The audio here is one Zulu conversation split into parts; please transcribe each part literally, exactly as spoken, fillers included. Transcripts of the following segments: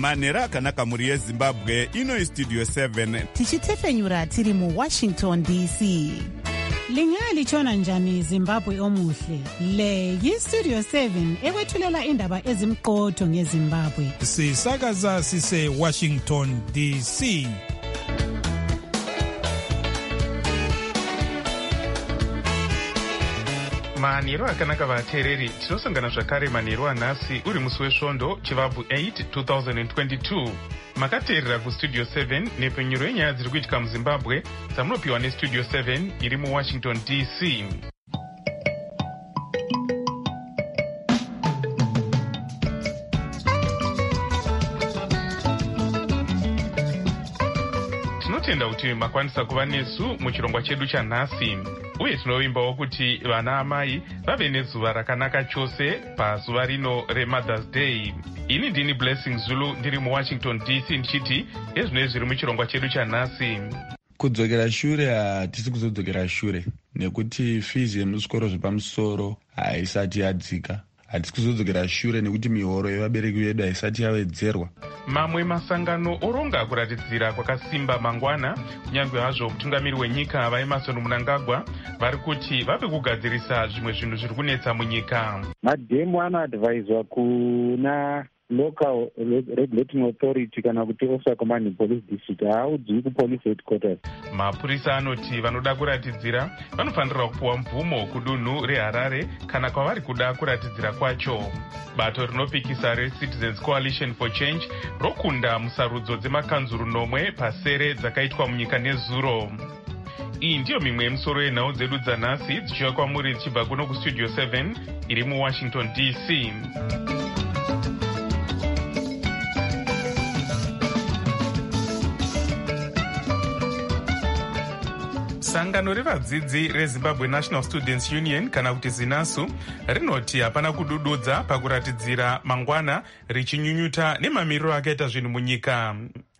manheru akanaka mhuri yezimbabwe. Ino Studio seven tichitefenyura tiri mu Washington D C. Lingali lichona njani Zimbabwe omuhle? Le yi Studio seven ekwethulela indaba ezimqotho ngeZimbabwe. Sisakaza sise Washington D C. manheru akanaka vateereri, tinosangana zvakare manheru anhasi uri musi wesvondo chivabvu eight twenty twenty-two. makateerera kustudio seven nepfenyuro yenyaya dziri kuitika muzimbabwe dzamunopiwa nestudio seven iri muwashington D C. tinotenda kuti makwanisa kuva nesu muchirongwa chedu chanhasi, uye tinovimbawo kuti vana amai vave nezuva rakanaka chose pazuva rino reMother's Day. Ini ndini Blessing Zulu ndiri muWashington D C ndichiti ezvinoi zviri muchirongwa chedu chanhasi. Kudzokera shure hatisi kuzodzokera shure nekuti fees yemuzvikoro zvepamusoro haisati yadzika. Hatisi kuzodzokera shure nekuti mihoro yevabereki vedu haisati yawedzerwa. Mamwe masangano oronga kuratidzira kwakasimba mangwana, kunyange hazvo mutungamiri wenyika vaEmmerson Mnangagwa vari kuti vave kugadzirisa zvimwe zvinhu zviri kunetsa munyika. Madhemu anoadvaiswa kuna local regulating authority kana kuti Osaka Command Police District haudzwi kupolice headquarters. Mapurisa anoti vanoda kuratidzira vanofanira kupuwa mvumo kudunhu reHarare kana kwavari kuda kuratidzira kwacho. Bato rinopikisa reCitizens Coalition for Change rokunda musarudzo dzemakanzuru nomwe pasere dzakaitwa munyika nezuro. Iyi ndiyo mimwe yemusoro yenhau dzedu dzanhasi dzichiuya kwamuri dzichibva kuno kustudio seven iri muWashington D C. Sangano revadzidzi reZimbabwe National Students Union kana kuti ZINASU rinoti hapana kudududza pakuratidzira mangwana richinyunyuta nemamiriro akaita zvinhu munyika.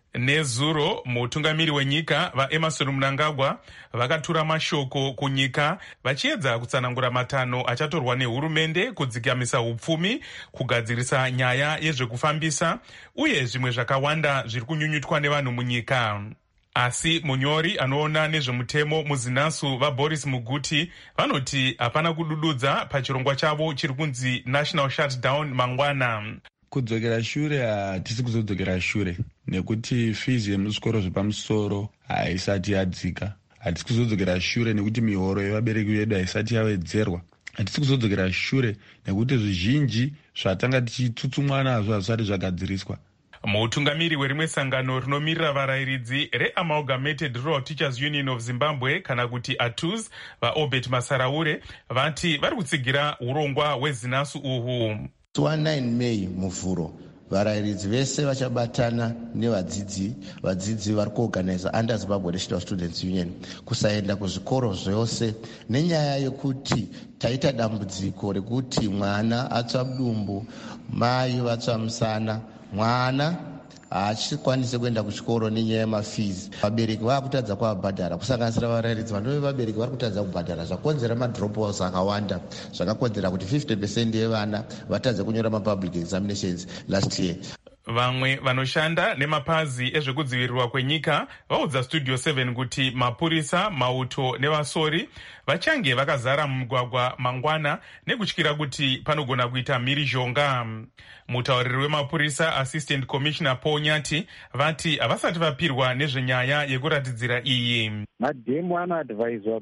Nezuro mutungamiri wenyika vaEmmerson Mnangagwa vakatura mashoko kunyika vachiedza kutsanangura matanho achatorwa nehurumende kudzikamisa upfumi, kugadzirisa nyaya yezvekufambisa uye zvimwe zvakawanda zviri kunyunyutwa nevanhu munyika. Asi munyori anoona nezvemutemo muZINASU vaBoris Muguti vanoti hapana kudududza pachirongwa chavo chiri kunzi National Shutdown mangwana. Kudzokera shure hatisi kuzodzokera shure nekuti fees yemuzvikoro zvepamusoro haisati yadzika. Hatisi kuzodzokera shure nekuti mihoro yevabereki vedu haisati yawedzerwa. Hatisi kuzodzokera shure nekuti zvizhinji zvatanga tichitsutsumwa nazvo hazvisati zvagadziriswa. Mutungamiri werimwe sangano rinomirira varayiridzi reAmalgamated Rural Teachers Union of Zimbabwe kana kuti A T U Z vaObert Masaraure vati vari kutsigira urongwa hweZINASU uhu. nine May muvhuro varayiridzi vese vachabatana nevadzidzi vadzidzi vari kuorganiza under Zimbabwe National Students Union kusaenda kuzvikoro zvose nenyaya yekuti taita dambudziko rekuti mwana atsva mudumbu, mai vatsva musana, mwana hachikwanise kuenda kuchikoro nenyaya yemafees. Vabereki vaakutadza kuabhadhara, kusanganisira varayiridzi vanove vabereki vari kutadza kubhadhara, zvakonzera madropout akawanda, zvakakonzera kuti fifty percent yevana vatadze kunyora mapublic examinations last year. Vamwe vanoshanda nemapazi ezvekudzivirirwa kwenyika vaudza Studio seven kuti mapurisa, mauto nevasori vachange vakazara mumugwagwa mangwana nekutyira kuti panogona kuita mhirizhonga. Mutauriri wemapurisa Assistant Commissioner Paul Nyati vati havasati vapirwa nezvenyaya yekuratidzira iyi. Madhemu anoadvaiswa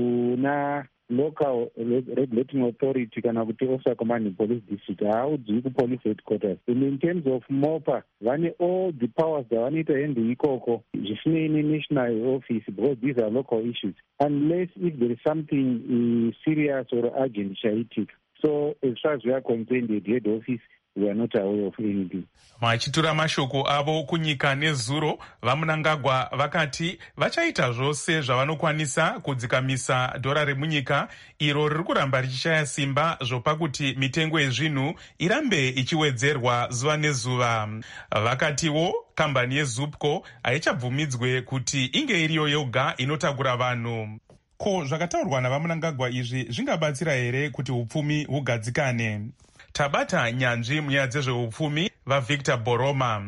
kuna local regulating authority kana kuti Osaka Command Police District haudzwi kupolice headquarters. In terms of MOPA vane all the powers dzavanoita handle ikoko zvisinei nenational office because these are local issues unless if there is something uh, serious or urgent chaitika. So as far as we are concerned the head office we are not aware of anything. Vachitura mashoko avo kunyika nezuro vaMnangagwa vakati vachaita zvose zvavanokwanisa kudzikamisa dhora remunyika iro riri kuramba richishaya simba zvopa kuti mitengo yezvinhu irambe ichiwedzerwa zuva nezuva. Vakatiwo kambani yeZupco haichabvumidzwe kuti inge iriyo yoga inotakura vanhu. Ko zvakataurwa navaMnangagwa izvi zvingabatsira here kuti upfumi hugadzikane? Tabata nyanzvi munyaya dzezveupfumi vaVictor Boroma.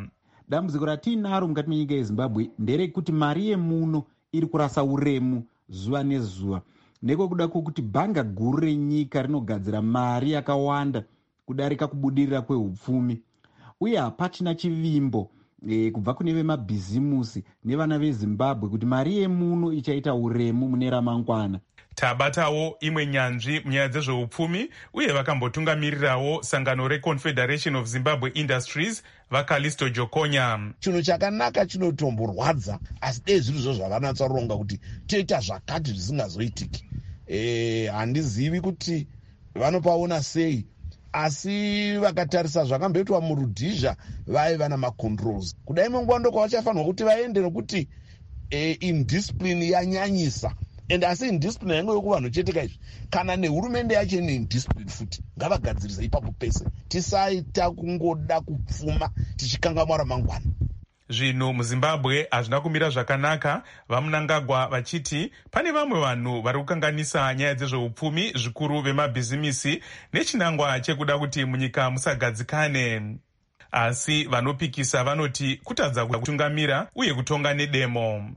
dambudziko ratinaro mukati menyika yezimbabwe nderekuti mari yemuno iri kurasa uremu zuva nezuva, nekwekuda kwokuti bhanga guru renyika rinogadzira mari yakawanda kudarika kubudirira kwehupfumi, uye hapachina chivimbo e, kubva kune vemabhizimusi nevana vezimbabwe kuti mari yemuno ichaita uremu mune ramangwana. Tabatawo imwe nyanzvi munyaya dzezveupfumi uye vakambotungamirirawo sangano reConfederation of Zimbabwe Industries vaKalisto Jokonya. Chinhu chakanaka chinotomborwadza, asi dei zvinhu zvo zvakanatsaronga kuti toita zvakati zvisingazoitiki. Eh, handizivi kuti vanopaona sei, asi vakatarisa zvakamboitwa murudhizha vaiva namacontrols. Kudai munguva ndoko vachafanirwa kuti vaende nokuti eh, indiscipline yanyanyisa. And asi indiscipline yangu yoku vanhu cheteka izvi kana nehurumende yacho ine indiscipline futi ngavagadzirise ipapo pese, tisaita kungoda kupfuma tichikangamwa ramangwana. Zvinhu muZimbabwe hazvina kumira zvakanaka, vaMnangagwa vachiti pane vamwe vanhu vari kukanganisa nyaya dzezveupfumi, zvikuru vemabhizimisi nechinangwa chekuda kuti munyika musagadzikane. Asi vanopikisa vanoti kutadza kutungamira uye kutonga nedemo.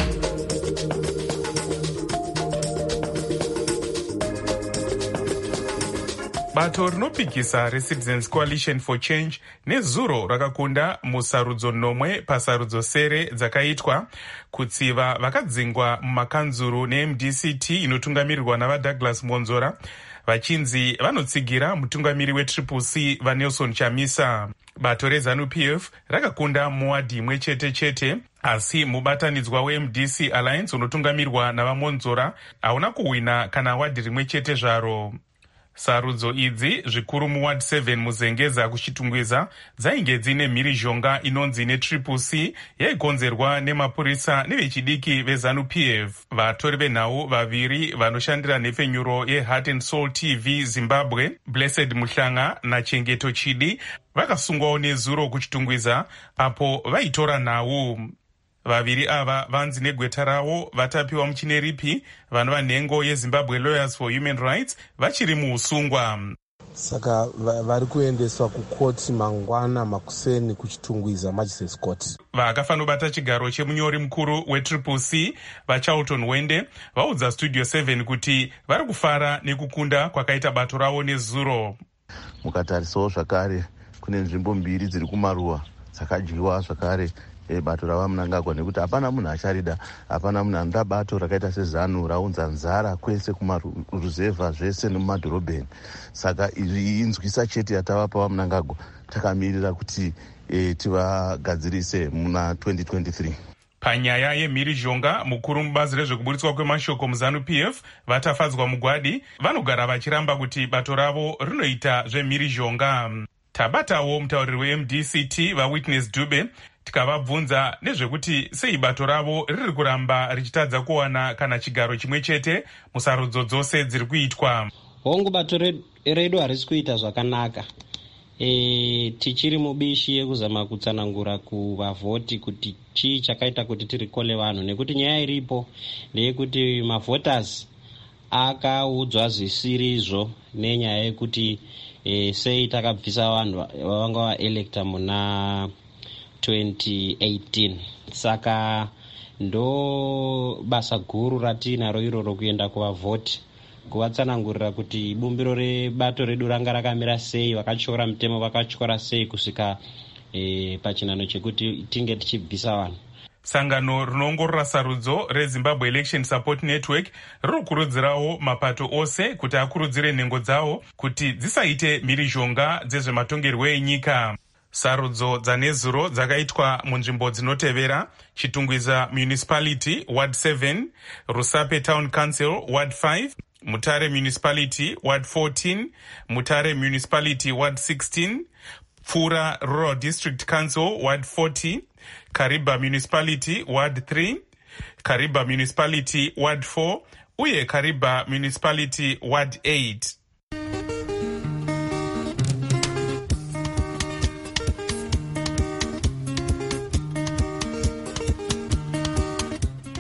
Bato rinopikisa reCitizens Coalition for Change nezuro rakakunda musarudzo nomwe pasarudzo sere dzakaitwa kutsiva vakadzingwa mumakanzuru neM D C T inotungamirirwa navaDouglas Monzora, vachinzi vanotsigira mutungamiri weTriple C vaNelson Chamisa. Bato reZANU-P F rakakunda muwadhi imwe chete chete, asi mubatanidzwa weM D C Alliance unotungamirwa navaMonzora hauna kuhwina kana wadhi rimwe chete zvaro. Sarudzo idzi zvikuru muward seven muzengeza kuchitungwiza dzainge dzine mhirizhonga inonzi neTriple C yaikonzerwa nemapurisa nevechidiki veZANU-P F. Vatori venhau vaviri vanoshandira nhefenyuro yeHeart and Soul T V Zimbabwe, Blessed Muhlanga naChengeto Chidi, vakasungwawo nezuro kuchitungwiza apo vaitora nhau. Vaviri ava vanzi negweta ravo vatapiwa muchineripi vanova nhengo yeZimbabwe Lawyers for Human Rights vachiri muusungwa. Saka vari kuendeswa kukoti mangwana makuseni kuchitungwiza Magistrates Court. Vakafanobata chigaro chemunyori mukuru weTriple C vaCharlton Wende vaudza Studio seven kuti vari kufara nekukunda kwakaita bato ravo nezuro. Mukatarisawo zvakare kune nzvimbo mbiri dziri kumaruwa dzakadyiwa zvakare E, bato ravaMnangagwa nekuti hapana munhu acharida, hapana munhu anoda bato rakaita seZANU raunza nzara kwese kumaruzevha zvese nemumadhorobheni. Saka izvi inzwisa chete yatavapa vaMnangagwa, takamirira kuti e, tivagadzirise muna twenty twenty-three. Panyaya yemhirizhonga, mukuru mubazi rezvekuburitswa kwemashoko muZANU-P F vatafadzwa mugwadi vanogara vachiramba kuti bato ravo rinoita zvemhirizhonga. Tabatawo mutauriri weM D C T vaWitness Dube tikavabvunza nezvekuti sei bato ravo riri kuramba richitadza kuwana kana chigaro chimwe chete musarudzo dzose dziri kuitwa. Hongu bato redu harisi kuita zvakanaka. E, tichiri mubishi yekuzama kutsanangura kuvavhoti kuti chii chakaita kuti tirikole vanhu, nekuti nyaya iripo ndeyekuti mavhoters akaudzwa zvisirizvo nenyaya yekuti e, sei takabvisa vanhu vavanga vaelekta muna twenty eighteen. Saka ndo basa guru ratinaro iroro kuenda kuvavhoti kuvatsanangurira kuti bumbiro rebato redu ranga rakamira sei, vakatyora mutemo vakatyora sei kusvika e, pachinano chekuti tinge tichibvisa vanhu. Sangano rinoongorora sarudzo reZimbabwe Election Support Network ririkurudzirawo mapato ose kuti akurudzire nhengo dzawo kuti dzisaite mhirizhonga dzezvematongerwo enyika. Sarudzo dzanezuro dzakaitwa munzvimbo dzinotevera: Chitungwiza Municipality Ward seven, Rusape Town Council Ward five, Mutare Municipality Ward fourteen, Mutare Municipality Ward sixteen, Pfura Rural District Council Ward forty, Kariba Municipality Ward three, Kariba Municipality Ward four uye Kariba Municipality Ward eight. Bazi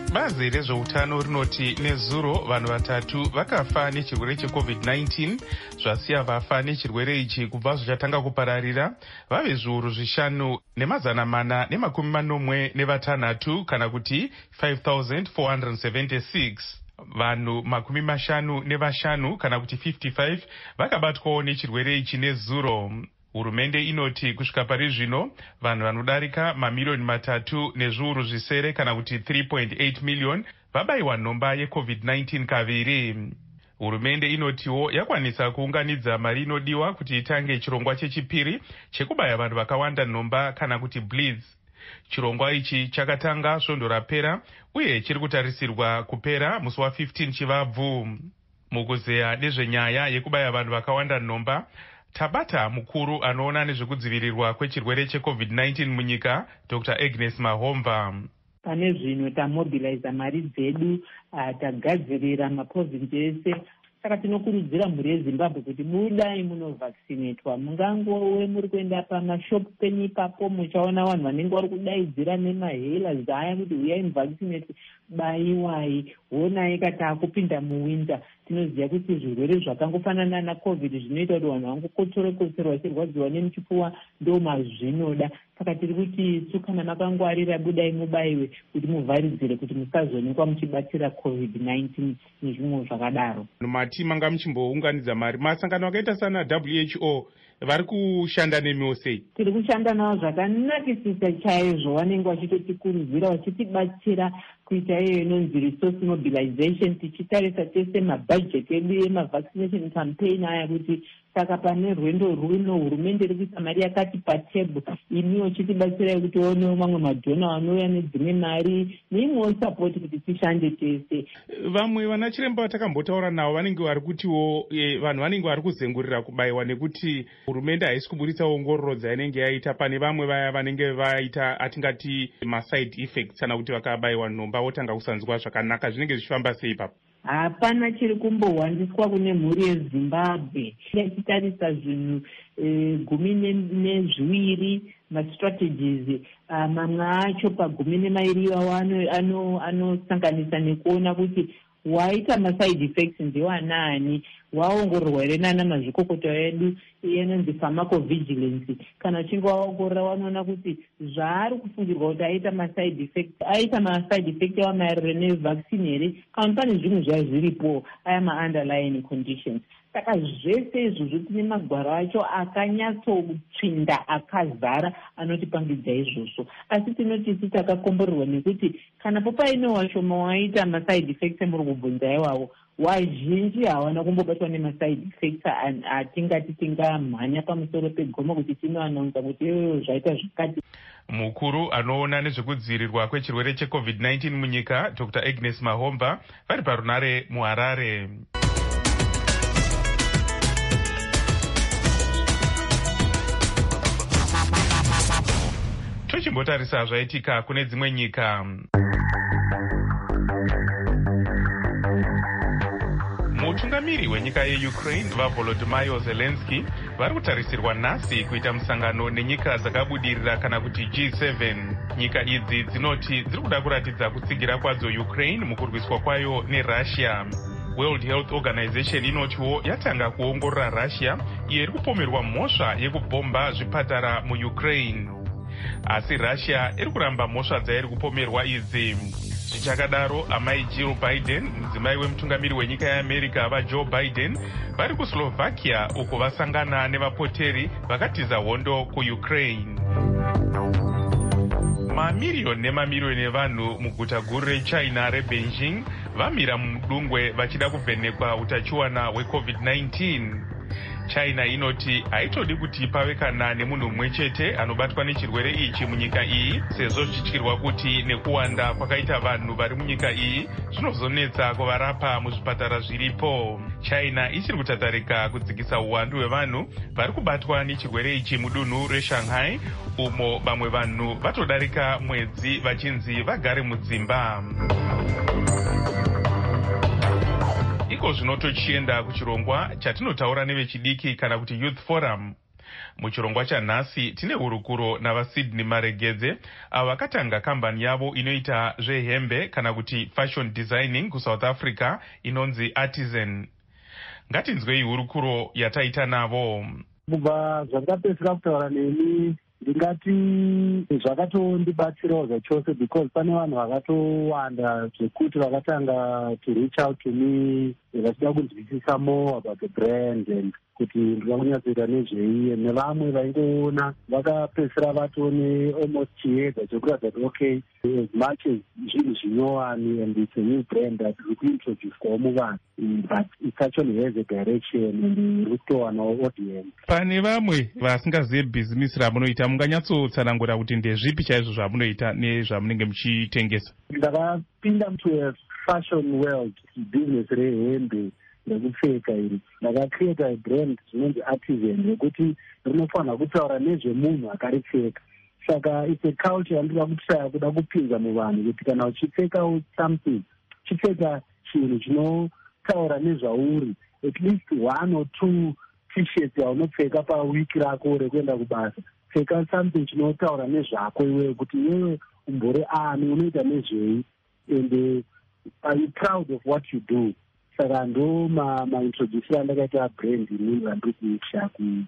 bazi rezveutano rinoti nezuro vanhu vatatu vakafa nechirwere checovid nineteen, zvasiya vafa nechirwere ichi kubva zvichatanga kupararira vave zviuru zvishanu nemazana mana nemakumi manomwe nevatanhatu, kana kuti five thousand four hundred seventy-six. Vanhu makumi mashanu nevashanu kana kuti fifty-five vakabatwawo nechirwere ichi nezuro. Hurumende inoti kusvika pari zvino vanhu vanodarika mamiliyoni matatu nezviuru zvisere kana kuti three point eight million vabayiwa nhomba yecovid nineteen kaviri. Hurumende inotiwo yakwanisa kuunganidza mari inodiwa kuti itange chirongwa chechipiri chekubaya vanhu vakawanda nhomba kana kuti blitz. Chirongwa ichi chakatanga svondo rapera uye chiri kutarisirwa kupera musi wa fifteen chivabvu. Mukuzeya nezvenyaya yekubaya vanhu vakawanda nhomba, tabata mukuru anoona nezvekudzivirirwa kwechirwere checovid nineteen munyika, Doctor Agnes Mahomva. Pane zvino tamobiliza mari dzedu, tagadzirira maprovinsi ese. Saka tinokurudzira mhuri yeZimbabwe kuti budai munovhaccinatwa. Mungangove muri kuenda pamashopu penyu ipapo muchaona vanhu vanenge vari kudaidzira nemahela zaya kuti uyai muvhaccinate, bayiwai, honai kati akupinda muwinter. Tinoziva kuti zvirwere zvakangofanana nacovid zvinoita kuti vanhu vangokotsora-kotsora vachirwadziwa nemuchipfuva ndo mazvinoda. Saka tiri kuti isu kana makangwarira budai mubayiwe kuti muvharidzire kuti musazoonekwa muchibatira covid nineteen nezvimwe zvakadaro. Mati manga muchimbounganidza mari, masangano akaita sana W H O vari kushanda nemiwo sei? Tiri kushanda navo zvakanakisisa chaizvo, vanenge vachitotikurudzira vachitibatsira kuita iyo inonzi resource mobilization, tichitarisa tese mabhajeti edu emavaccination campaign aya kuti saka pane rwendo runo hurumende iri kuisa mari yakati patebwe, imiwo chitibatsirai kuti onewo mamwe madhona vanouya nedzimwe mari neimwewo sapoti kuti tishande tese. Vamwe vana chiremba vatakambotaura navo vanenge vari kutiwo e, vanhu vanenge vari kuzengurira kubayiwa nekuti hurumende haisi kuburitsa ongororo dzainenge yaita. Pane vamwe vaya vanenge vaita atingati maside effects kana kuti vakabayiwa nhomba votanga kusanzwa zvakanaka. Zvinenge zvichifamba sei ipapo? Hapana chiri kumbohwandiswa kune mhuri yeZimbabwe. Tichitarisa zvinhu e, gumi nezviviri mastrategies, mamwe acho pagumi nemairi iwawo anosanganisa nekuona kuti waita maside effects ndewanaani, waongororwa here nana mazvikokota edu inonzi pharmacovigilance. Kana uchinge waongorora wanoona kuti zvaari kufungirwa kuti aita maside effects, aita maside effect ava maererano nevaccine here, kana pane zvimwe zvaa zviripo aya maunderlying conditions. Saka zvese izvozvo tine magwaro acho akanyatsotsvinda akazara anotipangidza izvozvo. Asi tinoti isu takakomborerwa nekuti kana popaine washoma waita maside effects emuri kubvunza iwawo, wazhinji havana kumbobatwa nemaside effects atingati tingamhanya pamusoro pegoma kuti tinoanaunza kuti iyoyo zvaita zvakati. Mukuru anoona nezvekudzivirirwa kwechirwere checovid nineteen munyika, Doctor Agnes Mahomva, vari parunare muHarare. Tochimbotarisa zvaitika kune dzimwe nyika. Mutungamiri wenyika yeUkraine vaVolodymyr Zelensky vari kutarisirwa nhasi kuita musangano nenyika dzakabudirira kana kuti G seven. Nyika idzi dzinoti dziri kuda kuratidza kutsigira kwadzo Ukraine mukurwiswa kwayo neRussia. World Health Organization inotiwo yatanga kuongorora Russia iyo iri kupomerwa mhosva yekubhomba zvipatara muUkraine. Asi Russia iri kuramba mhosva dzairi kupomerwa idzi. Zvichakadaro, amai Jill Biden, mudzimai wemutungamiri wenyika yeAmerica vaJoe Biden, vari kuSlovakia uko vasangana nevapoteri vakatiza hondo kuUkraine. Mamiriyoni nemamiriyoni evanhu muguta guru reChina reBeijing vamira mudungwe vachida kuvhenekwa utachiwana hwecovid nineteen. China inoti haitodi kuti pave kana nemunhu mumwe chete anobatwa nechirwere ichi munyika iyi, sezvo zvichityirwa kuti nekuwanda kwakaita vanhu vari munyika iyi zvinozonetsa kuvarapa muzvipatara zviripo. China ichiri kutatarika kudzikisa uwandu hwevanhu vari kubatwa nechirwere ichi mudunhu reShanghai, umo vamwe vanhu vatodarika mwedzi vachinzi vagare mudzimba. Iko zvino tochienda kuchirongwa chatinotaura nevechidiki kana kuti Youth Forum. Muchirongwa chanhasi tine hurukuro navaSydney Maregedze avo vakatanga kambani yavo inoita zvehembe kana kuti fashion designing kuSouth Africa inonzi Artisan. Ngatinzwei hurukuro yataita navo. Kubva zvakapedzera kutaura neni ndingati zvakatondibatsirawo zvachose because pane vanhu vakatowanda zvekuti vakatanga to reach out to me vachida kunzwisisa more about the brand and kuti ndingakunyatsoita nezvei, nevamwe vaingoona vakapedzera vatone almost chiedza chekuratidza kuti okay, as much as zvinhu zvinyowani and it's a new brand that iri kuintroducewawo muvanhu, but it actually has a direction and iri kutowanawo audience. Pane vamwe vasingazive bhizinisi ramunoita, munganyatsotsanangura kuti ndezvipi chaizvo zvamunoita nezvamunenge muchitengesa? Ndakapinda to a fashion world, business rehembe rekupfeka iri. Ndakacreata brand rinonzi Artisan rekuti rinofanira kutaura nezvemunhu akaripfeka. Saka it's a culture yandira kushaya kuda kupinza muvanhu kuti kana uchipfeka something, chipfeka chinhu chinotaura nezvauri, at least one or two t-shirts yaunopfeka pawiki rako rekuenda kubasa. Pfeka something chinotaura nezvako iwewe kuti iwewe umbori ani, unoita nezvei, and uh, are you proud of what you do? Saka ndo maintroduce andakaita brand inini vandiri kuisha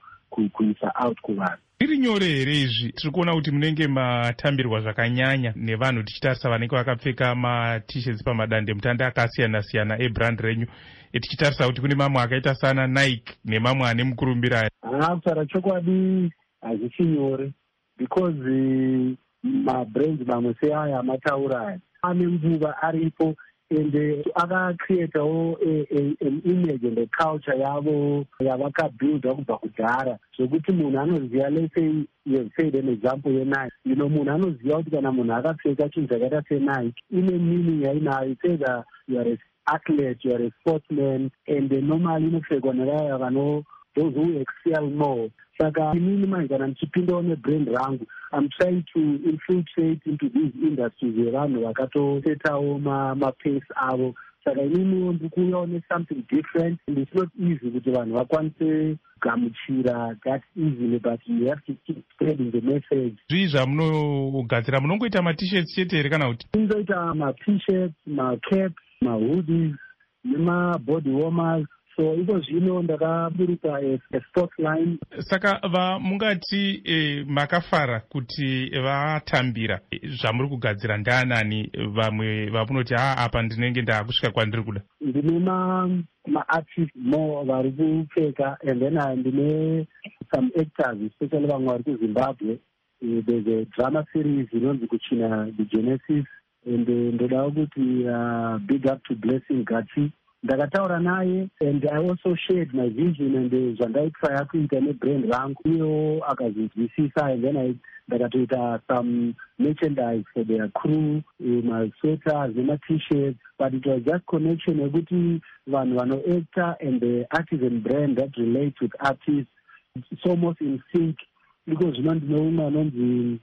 kuisa out kuvanhu. Iri nyore here izvi? Tiri kuona kuti munenge matambirwa zvakanyanya nevanhu tichitarisa vanenge vakapfeka ma-t-shirts pamadande mutande akasiyana-siyana ebrand renyu. Tichitarisa kuti kune mamwe akaita sana Nike nemamwe ane mukurumbira. Haa, kutaura chokwadi hazvichi nyore because uh, mabrands mamwe seaya amataura aya ane nguva aripo and uh, akacreatawo an image and a culture yavo yavakabuilda kubva kudhara zvokuti munhu anoziva, let's say you have said an example yeNike, you know, munhu anoziva kuti kana munhu akapfeka chinhu chakaita seNike ine meaning yainayo. It says that you are an athlete, you are a sportsman, and uh, normally inopfekwa nevaya vano those who excel more. Saka inini manje kana ndichipindawo nebrand rangu, I'm trying to infiltrate into these industries yevanhu vakatosetawo mapace avo. Saka inini ndiri kuuyawo something different, and it's not easy kuti vanhu vakwanise kugamuchira that easily, but you have to keep spreading the message. Zvii zvamunogadzira? Munongoita ma-t-shirts chete here kana kuti? Tingoita ma-t-shirts, ma-caps, ma-hoodies nema-body warmers. So iko zvino ndakaburuka a sports line. Saka vamungati eh, makafara kuti vatambira eh, zvamuri kugadzira ndanani? Vamwe vamunoti haa apa ndinenge ndakusvika kwandiri kuda? Ndine ma-artists more vari kupfeka, and then ndine some actors especially vamwe vari kuZimbabwe. Uh, there's a drama series inonzi kuchina The Genesis, and ndodawo kuti uh, big up to Blessing Gatsi. Ndakataura naye, and I also shared my vision and zvandaitya kuita nebrand rangu, iyo akazvinzwisisa, and then I ndakatoita some merchandise for their crew, my sweaters nema t-shirts, but it was just connection yekuti vanhu vanoacta and the Artisan brand that relates with artists. It's almost in sync because zvino ndine umwe anonzi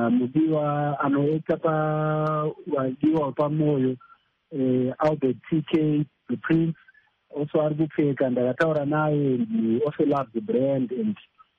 mudiwa anoacta padiwa wapamwoyo, Albert T K, the Prince, also ari kupfeka. Ndakataura naye, he also loves the brand, and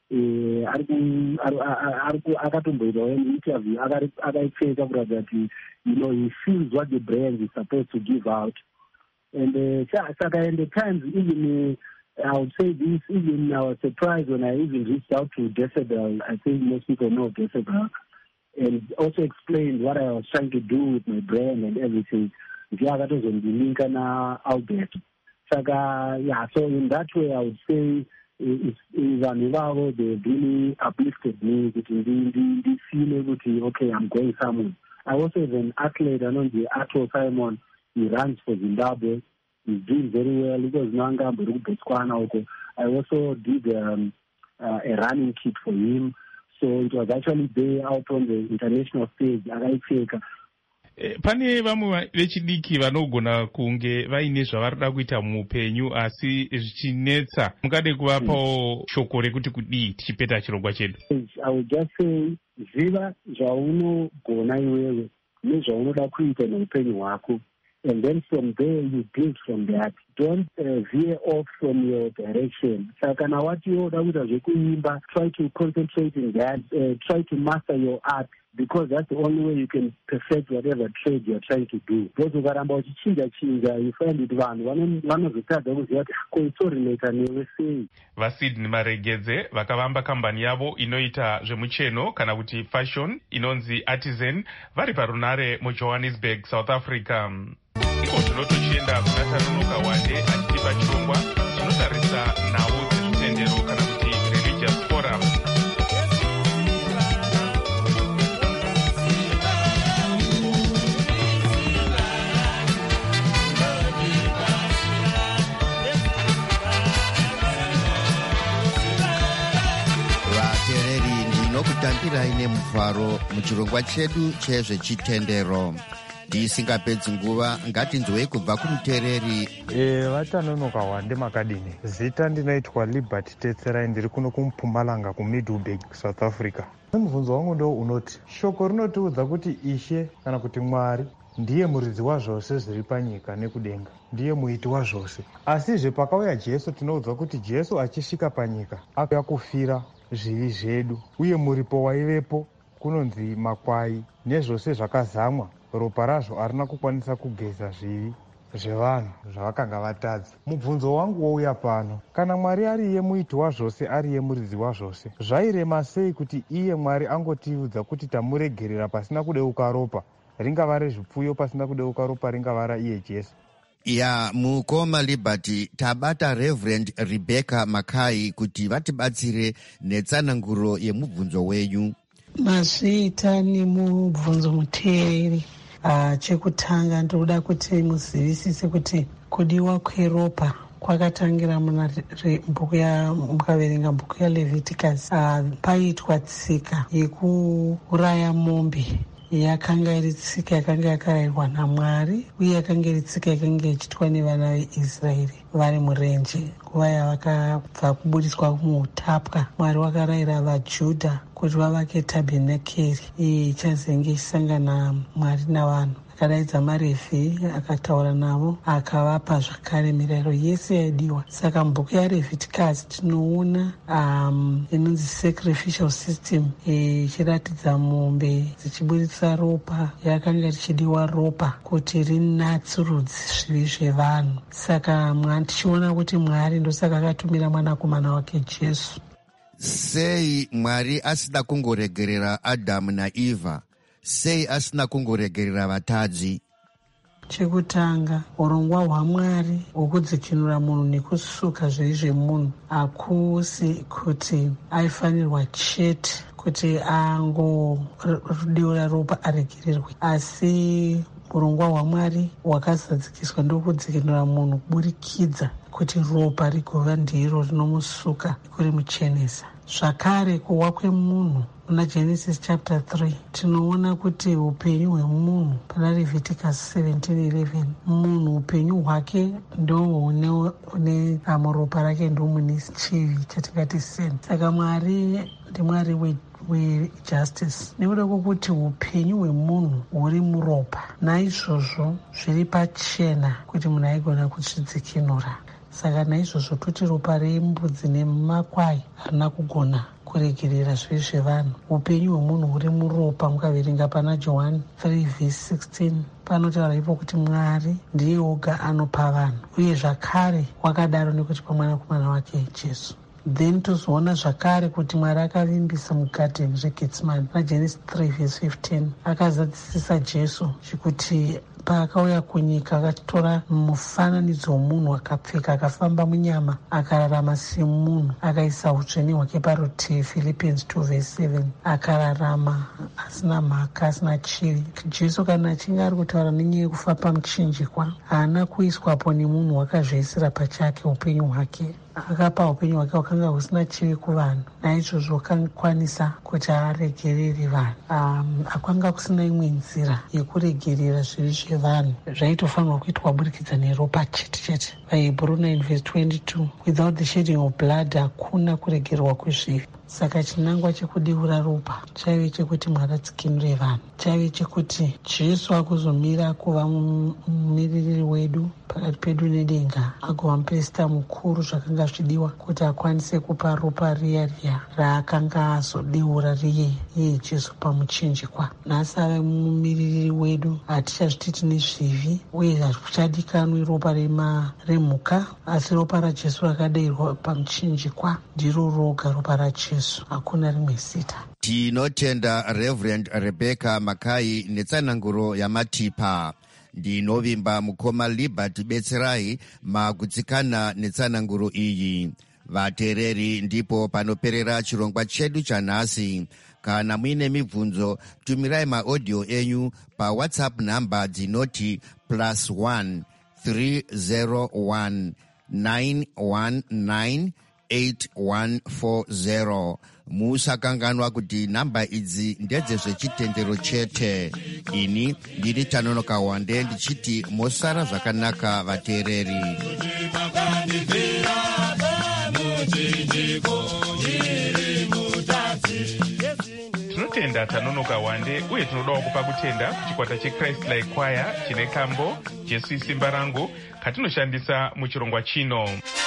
akatomboitawo an interview akaipfeka kuratidza kuti, you know, he feels what the brand is supposed to give out. And uh, saka and the times even uh, I would say this, even I was surprised when I even reached out to Decibel. I think most people know Decibel, and also explained what I was trying to do with my brand and everything. Ndiyakatozondilinka naAlbert. Saka yeah, so in that way I would say vanhu ivavo they really uplifted me kuti ndifile kuti okay, I'm going somewhere. I also have an athlete anonzi Ato Simon. He runs for Zimbabwe. He's doing very well because nanga ambori kuBotswana uko. I also did um, uh, a running kit for him, so it was actually there out on the international stage akaipfeka. Pane vamwe vechidiki vanogona kunge vaine zvavarida kuita muupenyu asi zvichinetsa, mungade kuvapawo shoko rekuti kudii tichipeta chirongwa chedu? I would just say ziva zvaunogona iwewe nezvaunoda kuita neupenyu hwako, and then from there you build from that. Don't uh, veer off from your direction. So kana wati yoda kuita zvekuimba, try to concentrate in that, uh, try to master your art, because that's the only way you can perfect whatever trade you're trying to do. Because ukaramba uchichinja chinja, you find it vanhu vanozotadza kuziva kuti ko itorelata newe sei. VaSydney Maregedze vakavamba kambani yavo inoita zvemucheno kana kuti fashion inonzi Artisan vari parunare muJohannesburg, South Africa. Iko tinotochienda kuna Tarunuka Wande achitipa chirongwa chinotarisa nhau dzezvitendero kana kuti religious forum. Vatereri ndinokutambirai nemufaro muchirongwa chedu chezvechitendero. Tisingapedzi nguva ngatinzwei kubva kumutereri. E, vatanonoka Wande makadini. Zita ndinoitwa Liberty Tetserai, ndiri kuno kuMpumalanga kuMiddleburg, South Africa. Mubvunzo wangu ndo unoti shoko rinotiudza kuti Ishe kana kuti Mwari ndiye muridzi wazvose zviri panyika nekudenga, ndiye muiti wazvose. Asizve pakauya Jesu tinoudzwa kuti Jesu achisvika panyika akauya kufira zvivi zvedu, uye muripo waivepo kunonzi makwai nezvose zvakazamwa, ropa razvo harina kukwanisa kugeza zvivi zvevanhu zvavakanga vatadza. Mubvunzo wangu wouya pano, kana Mwari ari iye muiti wazvose, ari iye muridzi wazvose, zvairema sei kuti iye Mwari angotiudza kuti tamuregerera pasina kudeuka ropa, ringava rezvipfuyo pasina kudeuka ropa, ringava raiye Jesu? Ya mukoma Liberty, tabata Reverend Rebecca Makai kuti vatibatsire netsananguro yemubvunzo wenyu. Mazvita nemubvunzo muteereri. Uh, chekutanga ndoda kuti muzivisise kuti kudiwa kweropa kwakatangira muna mbuku ya mukaverenga mbuku yaLeviticus. Uh, paitwa tsika yekuuraya mombe yakanga iri tsika yakanga yakarayirwa naMwari, uye yakanga iri tsika yakanga ichiitwa nevana veIsraeri vari murenje nguva yavakabva kubudiswa muutapwa. Mwari wakarayira vaJudha kuti vavake tabhenakeri iyi ichazenge ichisangana Mwari navanhu. Akadaidza maRevhi akataura navo akavapa zvakare mirayiro yese yaidiwa. Saka mubhuku yaLeviticus tinoona um, inonzi sacrificial system ichiratidza mombe dzichiburitsa ropa, yakanga richidiwa ropa kuti rinatsurudze zvivi zvevanhu. Saka tichiona kuti Mwari ndosaka akatumira mwanakomana wake Jesu. Sei Mwari asina kungoregerera Adhamu naEvha? Sei asina kungoregerera vatadzi? Chekutanga, urongwa hwaMwari hwokudzikinura munhu nekusuka zvivi zvemunhu hakusi kuti aifanirwa chete kuti angodeura ropa aregererwe, asi urongwa hwaMwari hwakazadzikiswa ndokudzikinura munhu kuburikidza kuti ropa rigova ndiro rinomusuka kurimuchenesa. Zvakare kuwa kwemunhu muna Genesis chapter three tinoona kuti upenyu hwemunhu pana Leviticus seventeen eleven, munhu upenyu hwake ndohune muropa rake ndomune chivi chatingati sin. Saka Mwari ndiMwari we wejustice, nekuda kwokuti upenyu hwemunhu huri muropa, naizvozvo zviri pachena kuti munhu aigona kuzvidzikinura. Saka naizvozvo toti ropa rembudzi nemakwai harina kugona kuregerera zvivi zvevanhu. Upenyu hwemunhu huri muropa. Mukaverenga pana John three verse sixteen panotaura ipo kuti Mwari ndiye oga anopa vanhu, uye zvakare wakadaro nekuti pamwanakomana wake Jesu. Then tozoona zvakare kuti Mwari akavimbisa mugadheni reGetsemani naGenesis three verse fifteen, akazadzisisa Jesu chikuti paakauya kunyika akatora mufananidzo womunhu akapfeka, akafamba munyama, akararama semunhu, akaisa utsvene hwake parutivi, Philippians two verse seven, akararama asina mhaka, asina chivi. Jesu kana achinge ari kutaura nenyaya yekufa pamuchinjikwa, haana kuiswapo nemunhu wakazviisira pachake upenyu hwake. Akapa upenyu hwake hwakanga husina chivi kuvanhu, naizvozvo akakwanisa kuti aregerere vanhu. Um, akanga kusina imwe nzira yekuregerera zvivi zvevanhu, zvaitofanirwa kuitwa kuburikidza neropa chete chete. VaHebrew nine verse twenty-two, without the shedding of blood hakuna kuregererwa kwezvivi. saka chinangwa chekudeura ropa chaive chekuti mwari adzikinure vanhu, chaive chekuti jesu akuzomira kuva mumiririri wedu pakati pedu nedenga, agova muprista mukuru zvakanga zvidiwa kuti akwanise kupa ropa riya riya raakanga azodeura riye iye jesu pamuchinjikwa. Nhasi ave mumiririri wedu, hatichazviti tine zvivi uye hazvichadikanwi ropa remhuka, asi ropa rajesu rakadeurwa pamuchinjikwa ndiro roga ropa rajesu, hakuna rimwe zita. Tinotenda Reverend Rebecca Makai netsananguro yamatipa. Ndinovimba mukoma Liberty Betserai makutsikana netsananguro iyi. Vateereri, ndipo panoperera chirongwa chedu chanhasi. Kana muine mibvunzo, tumirai maaudio enyu pa WhatsApp namba dzinoti plus one three zero one nine one nine eight one four zero. Musakanganwa kuti namba idzi ndedzezvechitendero chete. Ini ndiri Tanonoka Wande ndichiti mosara zvakanaka vateereri. Tinotenda Tanonoka Wande uye tinodawo kupa kutenda kuchikwata cheChrist Like Choir chine kambo Jesu Simba Rangu katinoshandisa muchirongwa chino.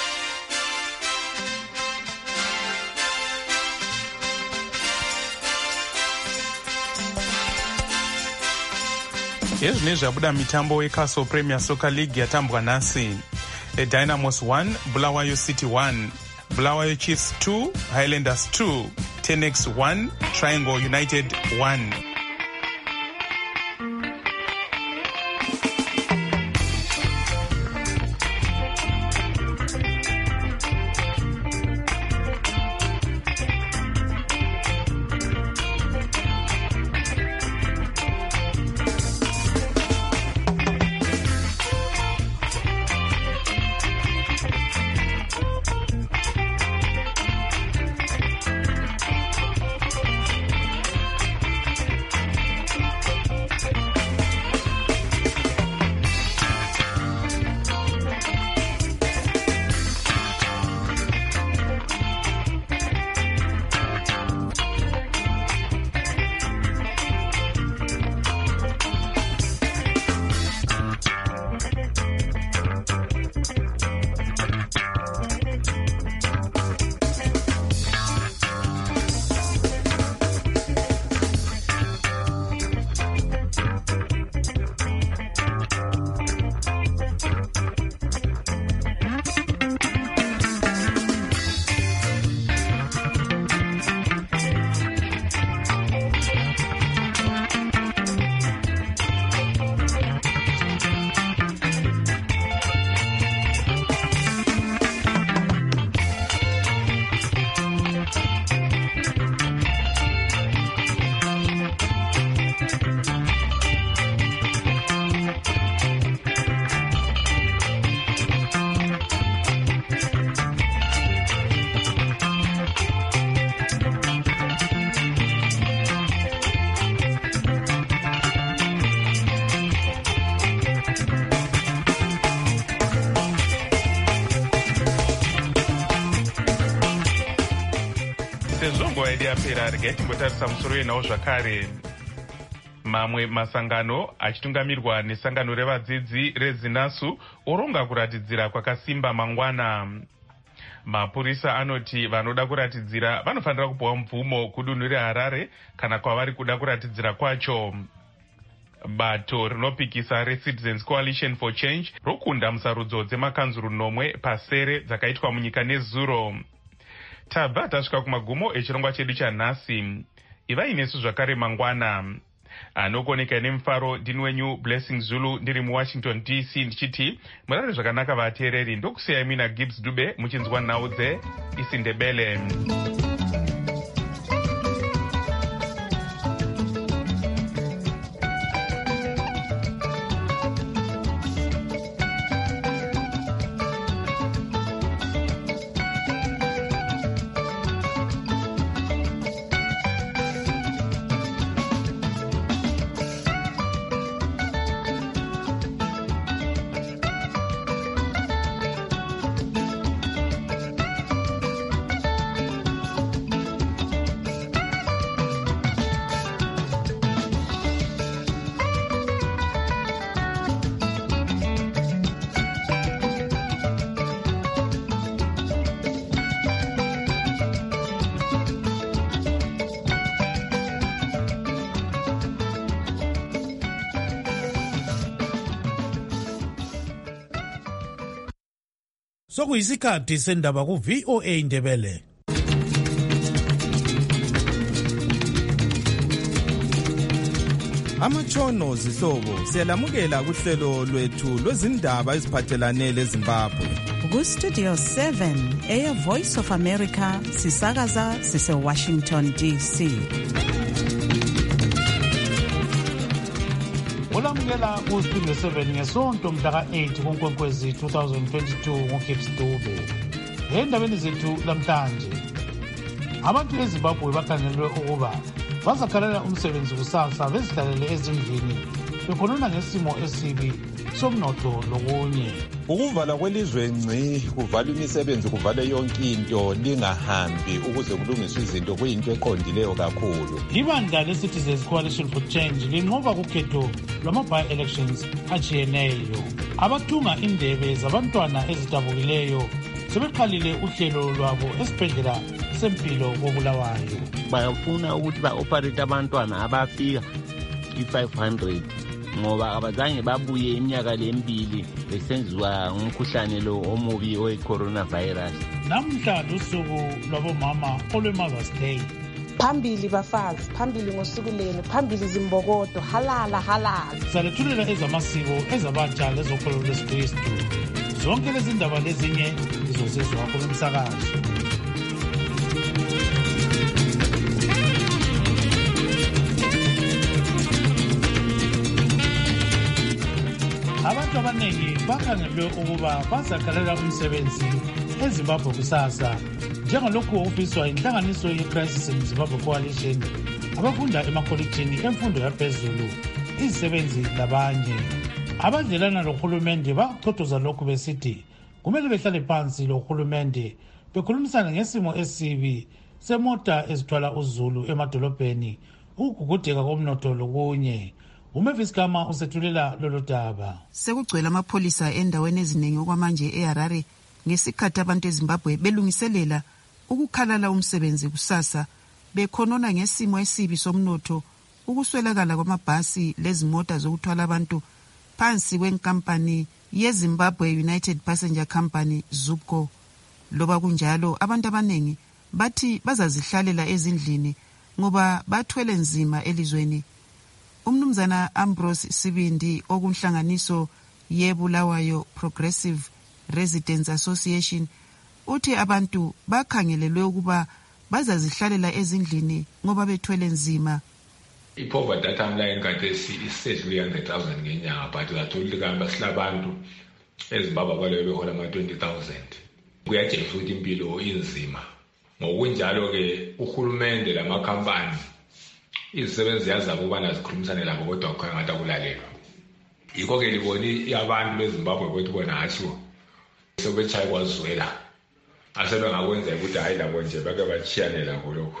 Ezvine zvabuda mitambo yeCastle Premier Soccer League yatambwa nhasi. Dynamos one, Bulawayo City one, Bulawayo Chiefs two, Highlanders two, Tenex one, Triangle United one. Sezongo yedu yapera regai timbotarisa musoro yenawo zvakare. Mamwe masangano achitungamirirwa nesangano revadzidzi reZinasu oronga kuratidzira kwakasimba mangwana. Mapurisa anoti vanoda kuratidzira vanofanira kupiwa mvumo kudunhu reHarare kana kwavari kuda kuratidzira kwacho. Bato rinopikisa reCitizens Coalition for Change rokunda musarudzo dzemakanzuru nomwe pasere dzakaitwa munyika nezuro. Tabva tasvika kumagumo echirongwa chedu chanhasi. Iva inesu zvakare mangwana. Anokoneka nemufaro ndini wenyu Blessing Zulu ndiri muWashington D C ndichiti murare zvakanaka vateereri. Ndokusiyai mina Gibbs Dube muchinzwa nhau dzeIsindebele. sokuyisikhathi sendaba ku-V O A Ndebele. Amatshono zihlobo siyalamukela kuhlelo lwethu lwezindaba eziphathelane leZimbabwe. Ku-Studio seven, Air Voice of America, sisakaza sise-Washington D C. Ulamukela ku-Studio seven ngesonto mhlaka eight kuNkwenkwezi twenty twenty-two nguKips Dube. Endabeni zethu lamhlanje, abantu eZimbabwe bakhangelwe ukuba bazakhalela umsebenzi kusasa bezihlalele ezindlini bekhonona ngesimo esibi somnotho lokunye. Ukuvala kwelizwe ngci, kuvala imisebenzi, kuvale yonke into, lingahambi ukuze kulungiswe izinto kuyinto eqondileyo kakhulu. Ibandla le-Citizens Coalition for Change linqoba kukhetho lwama-by-elections ajiyeneyo. Abathunga indebe zabantwana ezidabukileyo sebeqalile uhlelo lwabo esibhedlela sempilo koBulawayo. Bayafuna ukuthi ba-operate abantwana abafika i-five hundred ngoba abazange babuye iminyaka lembili besenziwa ngumkhuhlane lo omubi owe-coronavirus. Namhla lusuku lwabomama olwe-Mother's Day. Phambili bafazi, phambili ngosuku lenu, phambili zimbokodo, halala halala. Salethulela ezamasiko ezabatsha lezokholo lwesikristu. Zonke lezi ndaba lezinye izosizwa kulomsakazo. Abantu abaningi bakhangelwe ukuba bazakhalela umsebenzi eZimbabwe kusasa, njengalokhu ofiswa inhlanganiso ye-Crisis in Zimbabwe Coalition, abafunda emakholejini emfundo yaphezulu, izisebenzi labanye. Abadlelana lohulumende baqothoza lokhu besithi kumele behlale phansi lohulumende bekhulumisana ngesimo esibi semota ezithwala uzulu emadolobheni, ukugugudeka komnotho lokunye. Umavis Gama usethulela lolu daba. Sekugcwele amapholisa endaweni eziningi okwamanje eHarare ngesikhathi abantu eZimbabwe belungiselela ukukhalala umsebenzi kusasa bekhonona ngesimo esibi somnotho, ukuswelakala kwamabhasi lezimota zokuthwala abantu phansi kwenkampani yeZimbabwe United Passenger Company ZUPCO. Loba kunjalo, abantu abaningi bathi bazazihlalela ezindlini ngoba bathwele nzima elizweni. Umnumzana Ambrose Sibindi okunhlanganiso yeBulawayo Progressive Residents Association uthi abantu bakhangelelwe ukuba bazazihlalela ezindlini ngoba bethwele nzima. I-poverty timeline khathesi isedlule one hundred thousand ngenyanga, but uzathola ukuthi kamba silabantu eZimbabwe kwaleyo behola ama-twenty thousand. Kuyatshengisa ukuthi impilo inzima. Ngokunjalo-ke uhulumende lamakhampani izisebenzi yazabo ukubana zikhulumisane labo kodwa kukhanya ngathi akulalelwa. Yikho-ke liboni abantu beZimbabwe kwethu bona hathiwo sebetshaye kwazwela. Asebengakwenza ukuthi hayi labo nje bake bachiyane lakho lokho.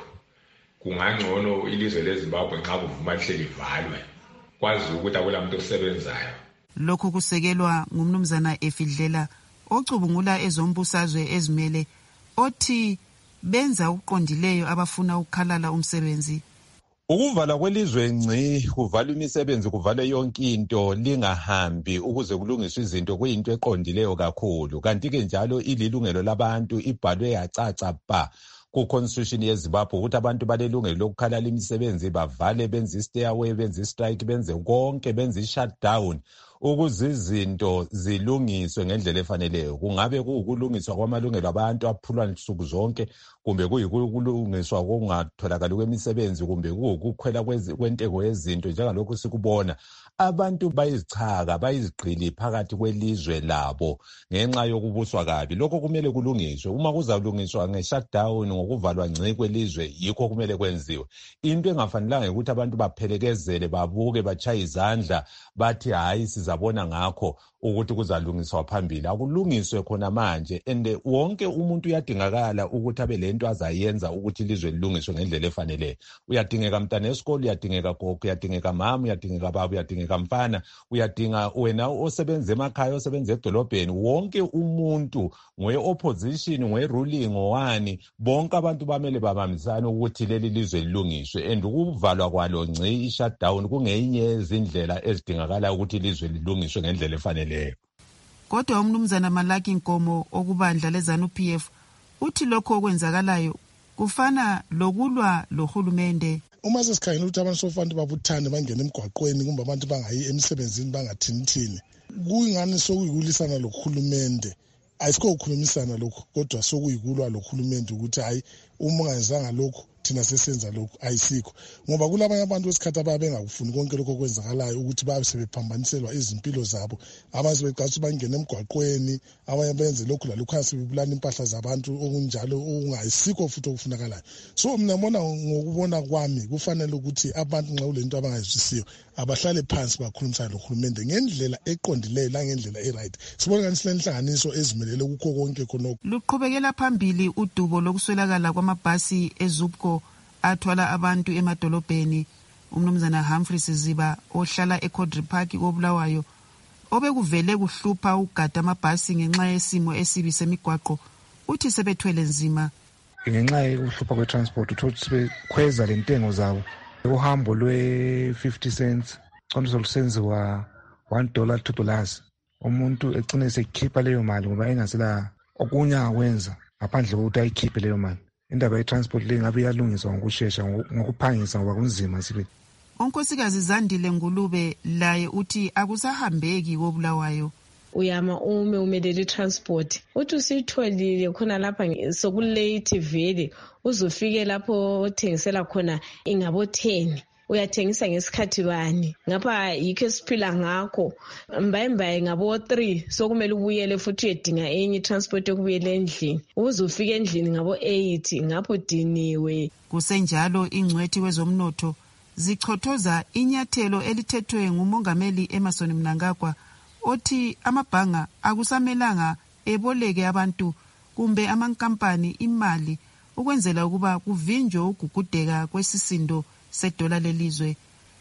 Kungangcono ilizwe leZimbabwe nxa kuvuma lihle livalwe, kwazi ukuthi akulamuntu osebenzayo. Lokho kusekelwa ngumnumzana Efidlela ocubungula ezombusazwe ezimele, othi benza ukuqondileyo abafuna ukukhalala umsebenzi. Ukuvala kwelizwe ngci, kuvala imisebenzi, kuvale yonke into, lingahambi ukuze kulungiswe izinto kuyinto eqondileyo kakhulu. Kanti-ke njalo ililungelo labantu ibhalwe yacaca ba ku-constitution yeZimbabwe ukuthi abantu balelungelo lokukhalala imisebenzi, bavale, benze i-stay-away, benze i-strike, benze konke, benze i-shutdown ukuze izinto zilungiswe ngendlela efaneleyo. Kungabe kuukulungiswa kwamalungelo abantu aphulwa nsuku zonke, kumbe kuyikulungiswa kokungatholakali kwemisebenzi, kumbe kuukukhwela kwentengo yezinto njengalokhu sikubona. Abantu bayizichaka, bayizigqili phakathi kwelizwe labo ngenxa yokubuswa kabi. Lokho kumele kulungiswe. Uma kuzalungiswa nge-shutdown, ngokuvalwa ngci kwelizwe, yikho kumele kwenziwe. Into engafanelanga ukuthi abantu baphelekezele, babuke, bachaye izandla, bathi hayi sizabona ngakho ukuthi kuzalungiswa phambili. Akulungiswe khona manje, and wonke umuntu uyadingakala ukuthi abe lento azayenza ukuthi ilizwe lilungiswe ngendlela efanele. Uyadingeka mntana esikole, uyadingeka gogo, uyadingeka mama, uyadingeka baba, uyadingeka mfana, uyadinga wena osebenza emakhaya, osebenza edolobheni. Wonke umuntu ngoye-opposition, ngoye-ruling, ngowani, bonke abantu bamele babambisane ukuthi leli lizwe lilungiswe. And ukuvalwa kwalo ngci, i-shutdown, kungeyinye izindlela ezidingakala ukuthi ilizwe lilungiswe ngendlela efanele. Kodwa umnumzana Malaki Nkomo okubandla leZANU P F uthi lokho okwenzakalayo kufana lokulwa lohulumende. Uma sesikhangela ukuthi abantu sofanele babuthane bangene emgwaqweni kumbe abantu bangayi emsebenzini bangathinithini, kuyingani sokuyikulisana lokhulumende. Ayisikho ukukhulumisana lokho, kodwa sokuyikulwa lokhulumende ukuthi hayi uma ungayenzanga lokho thina sesenza lokho, ayisikho. Ngoba kulabanye abantu wesikhathi ababe bengakufuni konke lokho kwenzakalayo ukuthi babe sebephambaniselwa izimpilo zabo, abanye sebeqasha bangena emgwaqweni, abanye benze lokho lalokho asebebulana impahla zabantu okunjalo okungayisikho futhi okufunakalayo. So mina ngibona ngokubona kwami kufanele ukuthi abantu nxa kulento abangayizwisisiyo abahlale phansi bakhulumisana nokhulumende ngendlela eqondileyo la ngendlela eright. Sibona ngani silenhlanganiso ezimelele kukho konke khonokho. Luqhubekela phambili udubo lokuswelakala kwamabhasi eZUPCO athwala abantu emadolobheni. Umnumzana Humphrey Ziba ohlala eCodri Park koBulawayo obekuvele kuhlupha ugada amabhasi ngenxa yesimo esibi semigwaqo uthi sebethwele nzima. Ngenxa yokuhlupha kwetransport uthothi sebekhweza lentengo zabo. Uhambo lwe fifty cents qoniso lusenziwa one dollar two dollars. Umuntu egcine sekhipha leyo mali ngoba engasela okunye akwenza ngaphandle kokuthi ayikhiphe leyo mali. Indaba ye-transport le ngabe iyalungiswa ngokushesha ngokuphangisa ngoba kunzima sibe. Unkosikazi Zandile Ngulube laye uthi akusahambeki koBulawayo. Uyama ume umelele transport uthi usitholile khona lapha sokulate vele uzofike lapho othengisela khona ingabo ten uyathengisa ngesikhathi bani ngapha yikho siphila ngakho mbayimbaye ngabo three sokumele ubuyele futhi uyedinga enye transport yokubuyela endlini uzofika endlini ngabo eight ngapho diniwe. Kusenjalo ingcwethi wezomnotho zichothoza inyathelo elithethwe ngumongameli Emmerson Mnangagwa othi amabhanga akusamelanga eboleke abantu kumbe amankampani imali ukwenzela ukuba kuvinjwe ukugugudeka kwesisindo sedola lelizwe.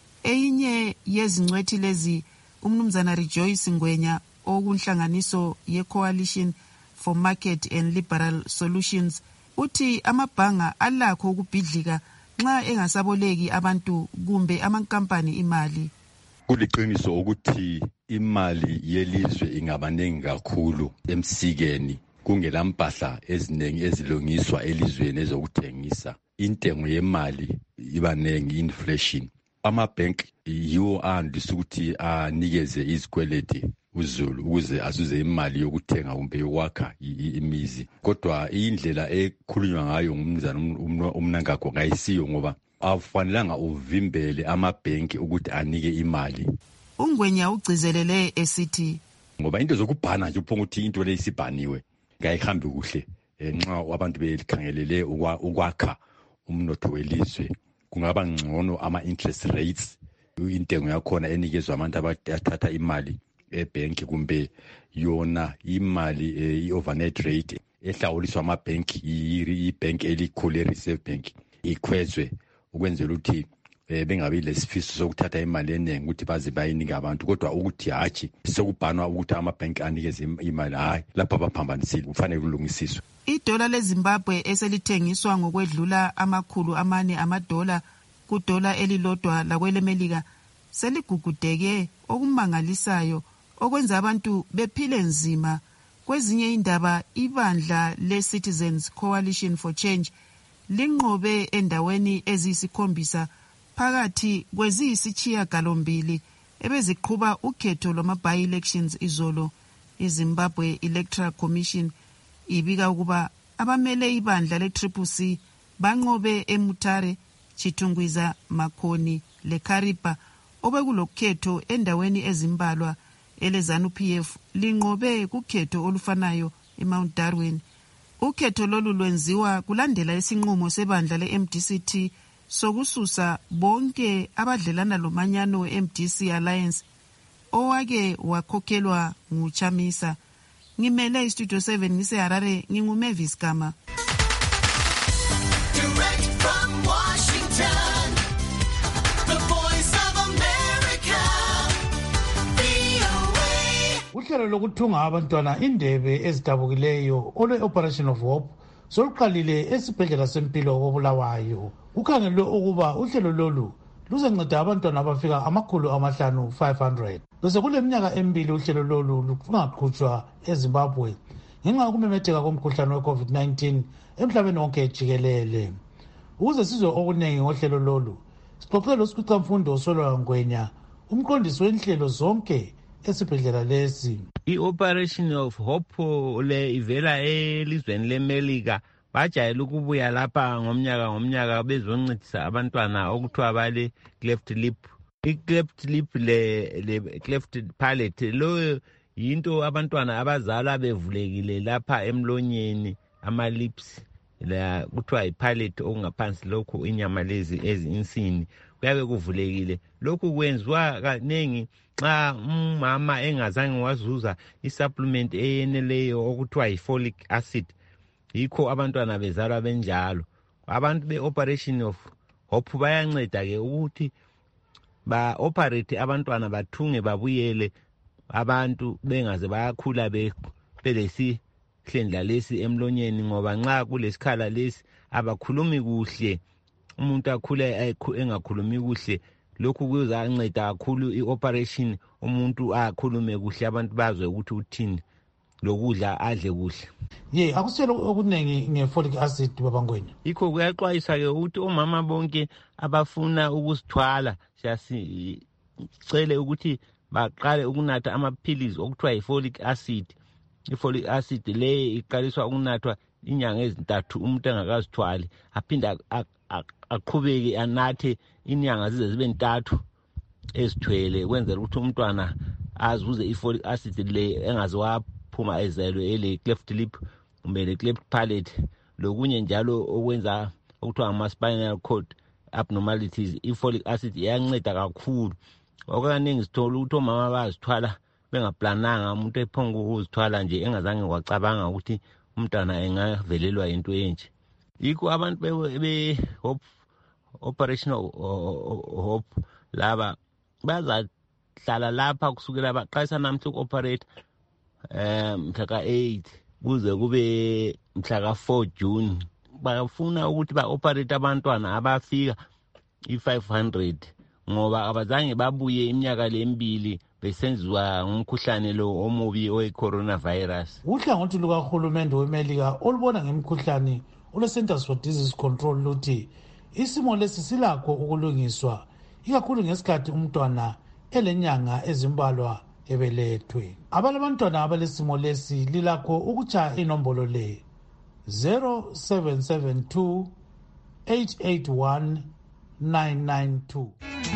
Eyinye yezingcwethi lezi umnumzana Rejoice Ngwenya okunhlanganiso ye-Coalition for Market and Liberal Solutions uthi amabhanga alakho ukubhidlika nxa engasaboleki abantu kumbe amankampani imali. Kuliqiniso ukuthi imali yelizwe ingabanengi kakhulu emsikeni kungelampahla eziningi ezilungiswa elizweni ezokuthengisa. Intengo yemali ibanengi, inflation. Amabank yiwo andisa ukuthi anikeze izikweleti uzulu ukuze azuze imali yokuthenga kumbe yokwakha imizi. Kodwa indlela ekhulunywa ngayo ngumnumzana uMnangagwa ngayisiyo ngoba afanelanga uvimbele amabhenki ukuthi anike imali. Ungwenya ugcizelele esithi ngoba into zokubhana nje uphonga ukuthi into leyisibhaniwe ngayihambi kuhle nxa abantu belikhangelele ukwakha umnotho welizwe kungaba ngcono ama interest rates intengo yakhona enikezwe abantu abathatha imali ebhenki kumbe yona imali i-overnight rate ehlawuliswa amabhenki ibhenki elikhulu Reserve Bank ikhwezwe ukwenzela ukuthi bengabi lesifiso sokuthatha imali eningi ukuthi baze bayinika abantu kodwa ukuthi hathi sekubhanwa ukuthi amabhenki anikeze imali hayi lapha baphambanisile kufanele kulungisiswe. Idola leZimbabwe eselithengiswa ngokwedlula amakhulu amane amadola kudola elilodwa lakwelemelika seligugudeke okumangalisayo okwenza abantu bephile nzima. Kwezinye indaba ibandla le-Citizens Coalition for Change linqobe endaweni eziyisikhombisa phakathi kweziyisitshiya galombili ebeziqhuba ukhetho lwama-by-elections izolo. iZimbabwe Electoral Commission ibika ukuba abamele ibandla le-Triple C banqobe eMutare, Chitungwiza, Makhoni leKaripa obekulokhetho endaweni ezimbalwa. eleZANU P F linqobe kukhetho olufanayo eMount Darwin. Ukhetho lolu lwenziwa kulandela isinqumo sebandla le-M D C T sokususa bonke abadlelana lomanyano we-M D C Alliance owake wakhokhelwa nguChamisa. Ngimele iStudio seven ngiseHarare, nginguMavis Gama. Direct from Washington, the voice of America, V O A. Uhlelo lokuthunga abantwana indebe ezidabukileyo olwe-Operation of Hope soluqalile esibhedlela sempilo koBulawayo. Kukhangelwe ukuba uhlelo lolu luzenceda abantwana abafika amakhulu amahlanu five hundred. bese kule minyaka emibili uhlelo lolu lungaqhutshwa eZimbabwe ngenxa yokumemetheka komkhuhlane we-covid nineteen emhlabeni wonke jikelele. Ukuze sizwe okuningi ngohlelo lolu, sixoxe losikhwicamfundo uSolwa Ngwenya, umqondisi wenhlelo zonke esibhedlela lesi. I-Operation of Hope le ivela elizweni leMelika bajayele ukubuya lapha ngomnyaka ngomnyaka bezoncedisa abantwana okuthiwa bale cleft lip. I-cleft lip le, le cleft palate lo yinto abantwana abazalwa bevulekile lapha emlonyeni ama-lips la kuthiwa ipalate okungaphansi lokhu inyama lezi ezinsini kuyabe kuvulekile. Lokhu kwenziwa kaningi xa umama engazange wazuza i-supplement eyeneleyo okuthiwa yi-folic acid. Yikho abantwana bezalwa benjalo. Abantu be-Operation of Hope bayanceda ke ukuthi ba-operate abantwana bathunge babuyele abantu bengaze bayakhula belesi hlendla lesi emlonyeni, ngoba nxa kulesikhala lesi abakhulumi kuhle, umuntu akhule engakhulumi kuhle. Lokhu kuzanceda kakhulu i-operation, umuntu akhulume kuhle, abantu bazwe ukuthi uthini, lokudla adle kuhle. Ye akuselo okuningi nge-folic acid babangwenya. Yikho kuyaxwayisa ke ukuthi omama bonke abafuna ukusithwala siyasicele ukuthi baqale ukunatha amaphilisi okuthiwa yi-folic acid. I-folic acid le iqaliswa ukunathwa inyanga ezintathu umuntu engakazithwali, aphinda aqhubeke anathe inyanga zize zibe ntathu ezithwele ukwenzela ukuthi umntwana azuze i-folic acid le engaze waphuma ezelwe ele cleft lip kumbe le cleft palate. Lokunye njalo okwenza okuthiwa ama-spinal cord abnormalities, i-folic acid iyanceda kakhulu. Okaningi sithola ukuthi omama bazithwala bengaplananga, umuntu ephonga ukuzithwala nje engazange wacabanga ukuthi umntwana engavelelwa into enje. Yikho abantu be-Hope Operation Hope laba bazahlala lapha kusukela baqalisa namhla uku-operate um mhla ka-eight kuze kube mhla ka-four June. Bafuna ukuthi ba-operate abantwana abafika i-five hundred ngoba abazange babuye iminyaka lemibili besenziwa ngumkhuhlane lo omubi owe-coronavirus. Uhlangothi lukahulumende weMelika olubona ngemikhuhlane ule-Centers for Disease Control luthi isimo lesi silakho ukulungiswa ikakhulu ngesikhathi umntwana elenyanga ezimbalwa ebelethwe. Abalabantwana abalesimo lesi lilakho ukutshaya inombolo le zero seven seven two eight eight one nine nine two.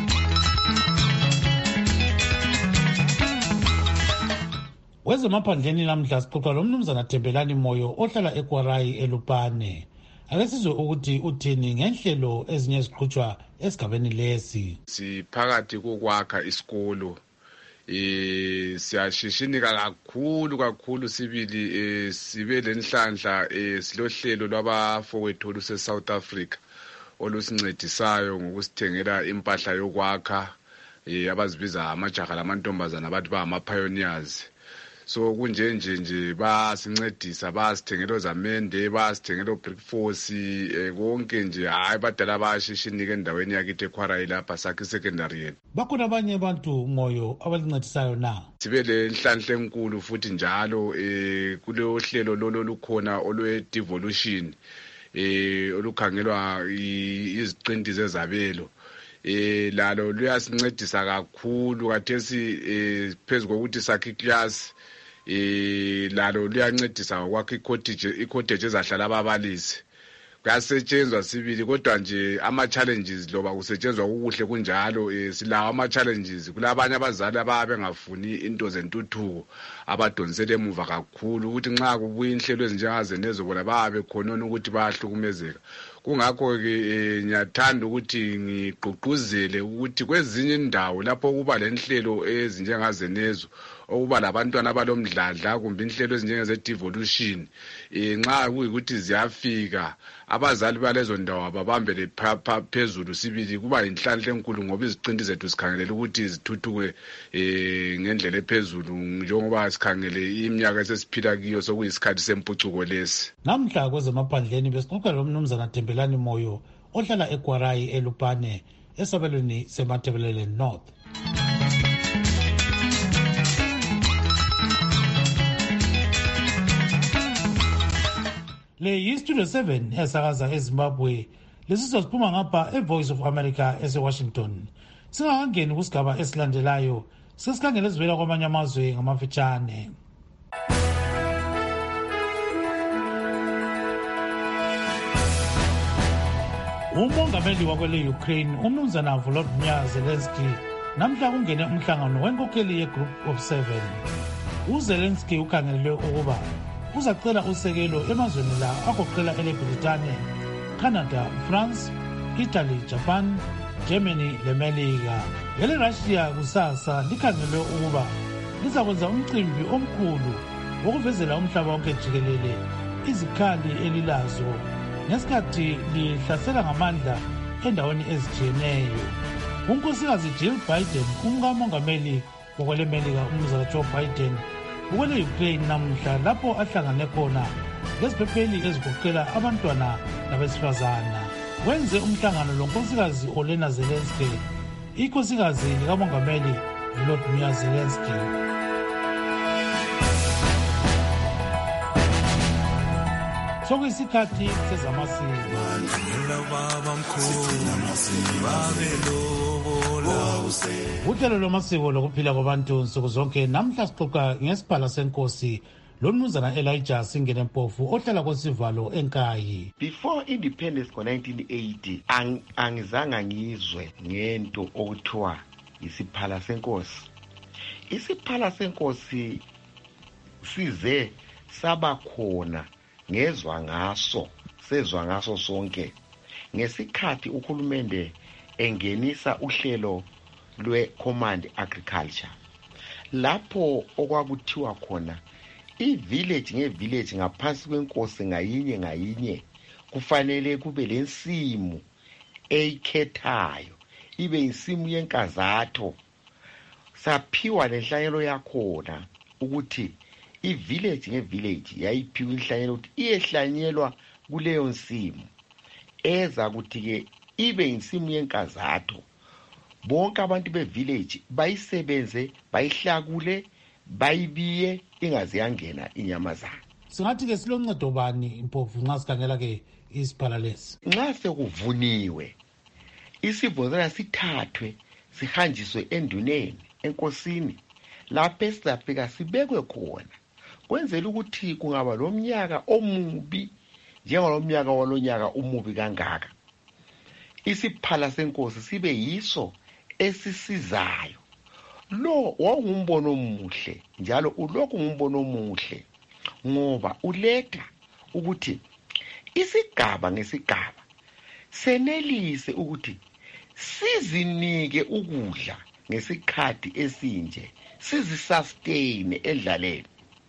Wezemaphandleni lamhla sixoxa lomnumzana Thembelani Moyo ohlala eKwarai eLupane. Ake sizwe ukuthi uthini ngenhlelo ezinye eziqhutshwa esigabeni lesi. Siphakathi kokwakha isikolo. Eh siyashishinika kakhulu kakhulu sibili eh sibe lenhlanhla eh silohlelo lwabafowethu luse South Africa olusincedisayo ngokusithengela impahla yokwakha eh abazibiza amajaha lamantombazana bathi ba ama pioneers. So kunje nje nje basincedisa basithengela ozamende basithengela brickforce eh konke nje hayi badala bayashishinike endaweni yakithi eKwarai lapha sakhe secondary yena. Bakhona abanye abantu Moyo abalincedisayo na. Sibe le nhlanhla enkulu futhi njalo eh kuleyo hlelo lolo lukhona olwe devolution eh olukhangelwa iziqinti zezabelo. Eh lalo luyasincedisa kakhulu kathesi eh phezulu kokuthi sakhe class eh lalo liyancedisa ngokwakhe icottage icottage ezahlala ababalisi. Kuyasetshenzwa sibili kodwa nje ama challenges loba kusetshenzwa ukuhle kunjalo eh silawo ama challenges kulabanye abazali ababe ngafuni into zentuthuko abadonsele emuva kakhulu ukuthi nxa kubuya inhlelo ezinjengaze nezo bona babe khonona ukuthi bayahlukumezeka. Kungakho ke ngiyathanda ukuthi ngigqugquzele ukuthi kwezinye indawo lapho kuba lenhlelo ezinjengaze nezo okuba labantwana abalomdladla kumbe inhlelo ezinjengeze devolution eh nxa kuyikuthi ziyafika abazali balezo ndawo ababambele phezulu sibili kuba inhlanhla enkulu ngoba iziqinti zethu sikhangelela ukuthi zithuthuke eh ngendlela ephezulu njengoba sikhangele iminyaka esesiphila kiyo sokuyisikhathi sempucuko lesi. Namhla kwezemaphandleni besixoxa lomnumzana Thembelani Moyo ohlala eKwarai eLupane esabelweni seMatabeleland North. Le yi-Studio seven esakaza eZimbabwe. Lesizwa siphuma ngapha eVoice of America ese-Washington. Singakangeni kusigaba esilandelayo, sesikhangela ezivela kwamanye amazwe ngamafitshane. Umongameli wakwele Ukraine umnumzana Volodymyr Zelensky namhla kungene umhlangano wenkokheli ye-Group of Seven. uZelensky ukhangelelwe ukuba uzacela usekelo emazweni la agoqela eleBritane, Canada, France, Italy, Japan, Germany leMelika. EleRussia kusasa likhangelelwe ukuba lizakwenza umcimbi omkhulu wokuvezela umhlaba wonke jikelele izikhali elilazo ngesikhathi lihlasela ngamandla endaweni ezitshiyeneyo. Unkosikazi Jill Biden, umkamongameli wakweleMelika umnumzana Joe Biden, ukwele Ukraine namhla lapho ahlangane khona leziphepheli ezigoqela abantwana nabesifazana. Wenze umhlangano lonkosikazi Olena Zelensky, inkosikazi likamongameli Volodymyr Zelensky. Sokuyisikhathi sezamasiko. Uhlelo lwamasiko lokuphila kwabantu nsuku zonke namhla sixoxa ngesiphala senkosi lomnumzana Elijah Singene Mpofu ohlala kosivalo eNkayi. Before independence ngo nineteen eighty ang, angizange ngizwe ngento okuthiwa isiphala senkosi. Isiphala senkosi size saba khona ngezwa ngaso sezwa ngaso sonke ngesikhathi uhulumende engenisa uhlelo lwe-Command Agriculture, lapho okwakuthiwa khona i-village nge-village ngaphansi kwenkosi ngayinye ngayinye kufanele kube lensimu eyikhethayo, ibe insimu yenkazatho. Saphiwa lenhlanyelo yakhona ukuthi i-village nge-village yayiphiwa inhlanyelo ukuthi iyehlanyelwa kuleyo nsimu eza kuthi-ke ibe insimu yenkazatho. Bonke abantu be-village bayisebenze, bayihlakule, bayibiye, ingaze yangena inyamazana. Singathi-ke siloncedo bani Mpofu nxa sikhangela-ke isiphala lesi? Nxa sekuvuniwe isivuno sithathwe sihanjiswe enduneni enkosini, lapho esizafika sibekwe khona kwenzela ukuthi kungaba lomnyaka omubi njengalomnyaka walonyaka umubi kangaka, isiphala senkosi sibe yiso esisizayo. Lo wawungumbono omuhle njalo ulokhu ngumbono omuhle ngoba uletha ukuthi isigaba ngesigaba senelise ukuthi sizinike ukudla ngesikhathi esinje, sizisustain endlaleni,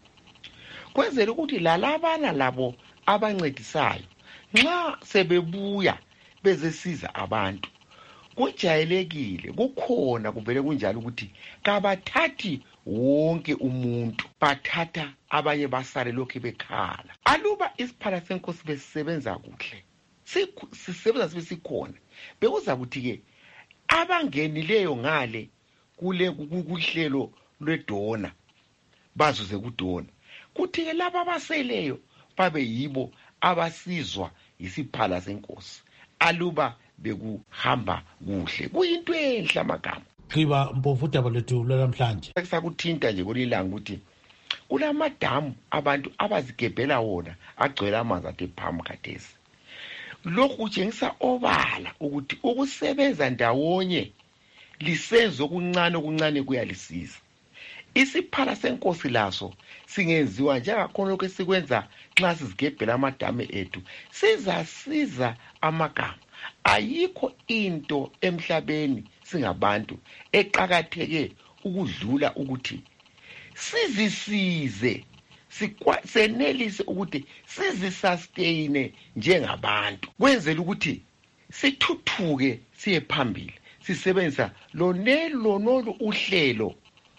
kwenzela ukuthi lalabana labo abancedisayo nxa sebebuya bezesiza abantu kujayelekile, kukhona kuvele kunjalo ukuthi kabathathi wonke umuntu, bathatha abanye basale lokhu bekhala. Aluba isiphala senkosi besisebenza kuhle, sisebenza sibe sikhona, bekuza kuthi-ke abangenileyo ngale kule kuhlelo lwedona bazuze kudona, kuthi-ke laba abaseleyo babe yibo abasizwa isiphala senkosi. Aluba bekuhamba kuhle, kuyinto enhle amagama. Khiba Mpofu udaba lethu lwalamhlanje sakuthinta nje kolilanga ukuthi kulamadamu abantu abazigebhela wona agcwele amanzi athe phamu khathesi. Lokhu kutshengisa obala ukuthi ukusebenza ndawonye lisenzo okuncane okuncane kuyalisiza. Isiphala senkosi laso singenziwa njengakhona lokho esikwenza nxa sizigebhela amadamu ethu, sizasiza amagama. Ayikho into emhlabeni singabantu eqakatheke ukudlula ukuthi sizisize, senelise ukuthi sizisustain njengabantu, kwenzela ukuthi sithuthuke siye phambili sisebenzisa lonelo nolu uhlelo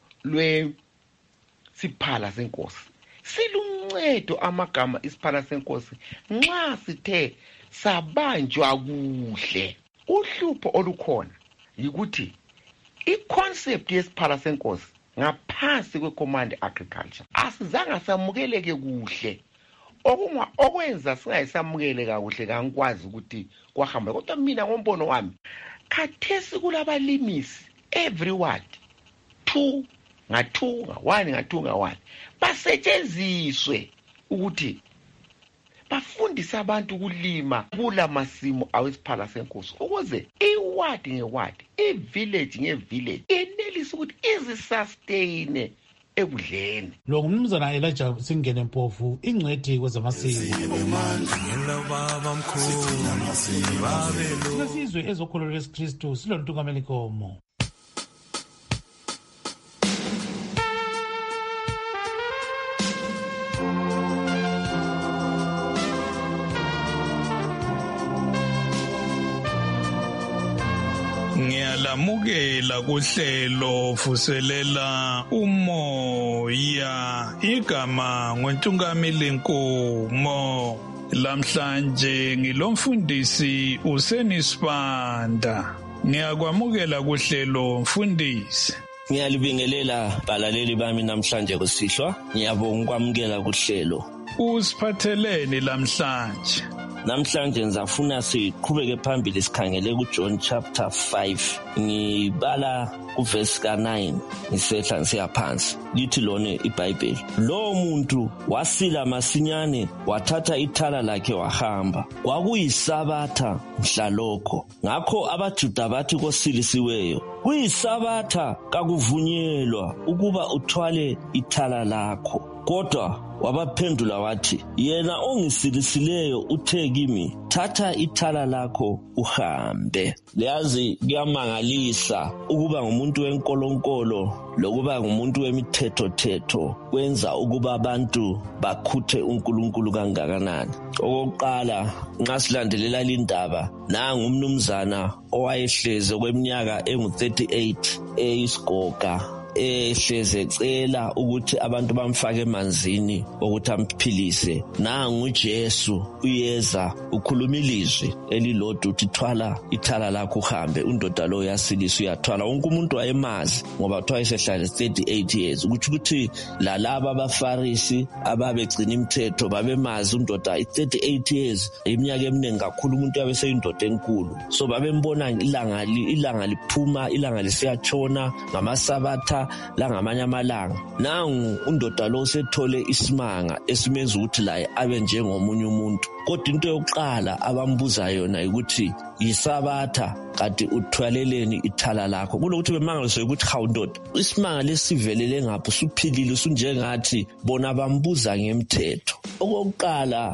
lwesiphala senkosi. Siluncedo amagama isiphala senkosi nxa sithe sabanjwa kuhle. Uhlupho olukhona yikuthi i-concept yesiphala senkosi ngaphansi kwe-Command Agriculture asizange samukeleke kuhle okuma okwenza singayisamukele kakuhle kankwazi ukuthi kwahamba kodwa mina ngombono wami khathesi kulabalimisi every word two nga-two nga-one nga-two nga-one basetshenziswe ukuthi bafundise abantu ukulima kula masimo awesiphala senkosi ukuze iwadi ngewadi ivillage ngevillage yenelise ukuthi izisustain ekudleni. Lo ngumnumzana Elijah Singene Mpofu ingcwethi kwezamasiko. Sesizwe ezokholwa leSikristu silontungameli Komo. Ngiyalamukela kuhlelo fuselela umoya igama ngontungameli Nkomo. Lamhlanje ngilomfundisi uSenisibanda. Ngiyakwamukela kuhlelo mfundisi. Ngiyalibingelela balaleli bami namhlanje kusihlwa. Ngiyabonga ukwamukela kuhlelo. Usiphatheleni lamhlanje? Namhlanje ngizafuna siqhubeke phambili sikhangele kuJohn chapter five. Ngibala kuverse ka nine ngisehla ngisiya phansi. Lithi lona iBhayibheli, lo muntu wasila masinyane wathatha ithala lakhe wahamba. Kwakuyisabatha mhlalokho. Ngakho abaJuda bathi kosilisiweyo, kuyisabatha kakuvunyelwa ukuba uthwale ithala lakho. Kodwa wabaphendula wathi, yena ongisilisileyo uthe kimi, thatha ithala lakho uhambe. Leyazi kuyamangalisa ukuba ngumuntu wenkolonkolo lokuba ngumuntu wemithetho-thetho kwenza ukuba abantu bakhuthe uNkulunkulu kangakanani. Okokuqala, nxa silandelela lindaba, nangu umnumzana owayehleze kweminyaka engu thirty-eight eyisigoga ehleze ecela ukuthi abantu bamfake emanzini ukuthi amphilise. Nangu uJesu uyeza ukhuluma ilizwi elilodwa uthi thwala ithala lakho uhambe. Undoda lo yasilisa uyathwala. Wonke umuntu wayemazi ngoba kuthiwa esehlale thirty-eight years. Ukuthi ukuthi lalaba abaFarisi ababegcina imithetho babemazi undoda i-thirty-eight years iminyaka eminingi kakhulu umuntu yabe seyindoda enkulu. So babembona ilanga ilanga liphuma ilanga lisiyatshona ngamasabatha la ngamanye amalanga. Nangu undoda lo sethole isimanga esimenza ukuthi laye abe njengomunye umuntu. Kodwa into yokuqala abambuza yona ukuthi yisabatha kanti uthwaleleni ithala lakho. Kulokuthi bemangaliswe ukuthi hawu ndoda, isimanga lesivelele ngapho usuphilile usunjengathi, bona bambuza ngemthetho. Okokuqala,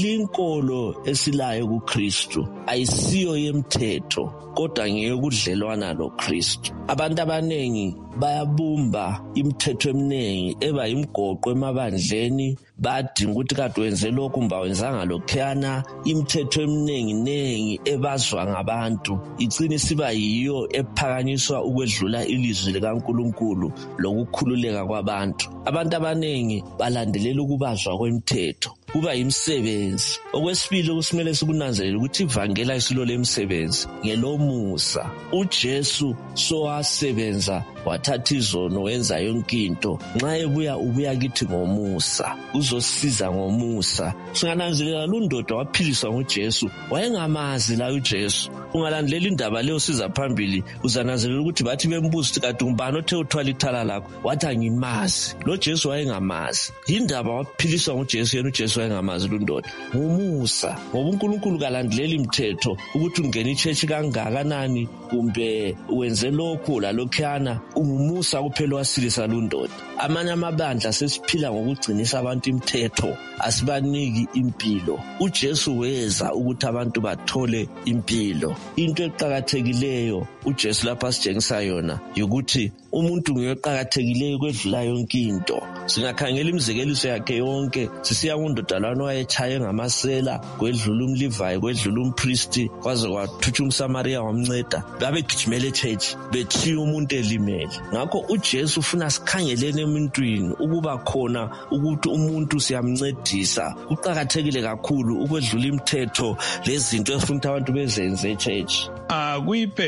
linkolo esilayo kuKristu ayisiyo yemthetho kodwa ngeyokudlelwana loKristu. Abantu abanengi bayabumba imithetho eminingi eba imgoqo emabandleni, badinga ukuthi kade wenze lokhu mba wenzanga lokhuyana. Imithetho eminingi nengi ebazwa ngabantu igcina siba yiyo ephakanyiswa ukwedlula ilizwi likaNkulunkulu lokukhululeka kwabantu. Abantu abanengi balandelela ukubazwa kwemithetho kuba yimsebenzi. Okwesibili kusimele sikunanzelele ukuthi ivangela isilo lemsebenzi ngelomusa. uJesu sowasebenza wathatha izono wenza yonke into. Nxa ebuya ubuya kithi ngomusa, uzosiza ngomusa. Singananzelela lundoda waphiliswa nguJesu wayengamazi la uJesu. Ungalandelela indaba leyo siza phambili uzananzelela ukuthi bathi bembuza ukuthi kanti ngubani othe uthwala ithala lakho, wathi angimazi. Lo Jesu wayengamazi. Indaba waphiliswa nguJesu, yena uJesu wayengamazi lundoda. Ngumusa ngoba uNkulunkulu kalandelela imithetho ukuthi ungene ichurch kangakanani kumbe wenze lokhu la lokhuyana. Ungumusa kuphela wasilisa lundoda. Amanye amabandla sesiphila ngokugcinisa abantu imithetho, asibaniki impilo. uJesu weza ukuthi abantu bathole impilo. Into eqhakathekileyo uJesu lapha sitshengisa yona ukuthi umuntu ngeqhakathekileyo kwedlula yonke into. Singakhangela imizekeliso yakhe yonke, sisiya kundoda lwana wayechaye ngamasela, kwedlula umLevi, kwedlula umpriest, kwaze kwathutsha umSamaria wamnceda. Babegijimela eChurch bethiya umuntu elimele. Ngakho uJesu ufuna sikhangelene emntwini ukuba khona ukuthi umuntu siyamncedisa. Kuqhakathekile kakhulu ukwedlula imithetho lezinto esifuna abantu bezenze eChurch. Akuyiphethe